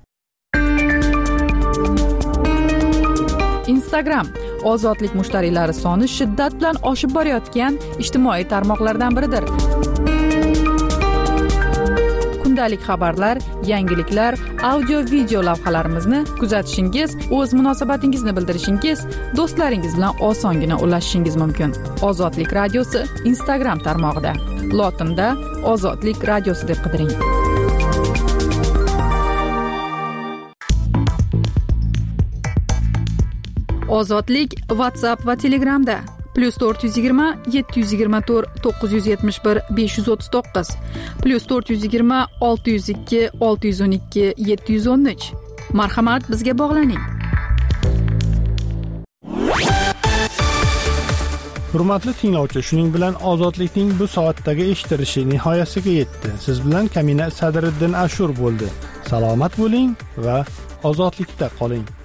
Instagram ozodlik mushtariylari soni shiddat bilan oshib borayotgan ijtimoiy tarmoqlardan biridir. Kundalik xabarlar, yangiliklar, audio-video lavhalarimizni kuzatishingiz, o'z munosabatingizni bildirishingiz, do'stlaringiz bilan osongina ulashishingiz mumkin. Ozodlik radiosi Instagram tarmog'ida. Lotinda Ozodlik radiosi deb qidiring. Ozodlik WhatsApp va Telegramda +420 724 971 539 +420 602 612 713. Marhamat, bizga bog'laning. Hurmatli tinglovchi, shuning bilan ozodlikning bu soatdagi eshitilishi nihoyasiga yetdi. Siz bilan Kamina Sadriddin Ashur bo'ldi. Salomat bo'ling va ozodlikda qoling.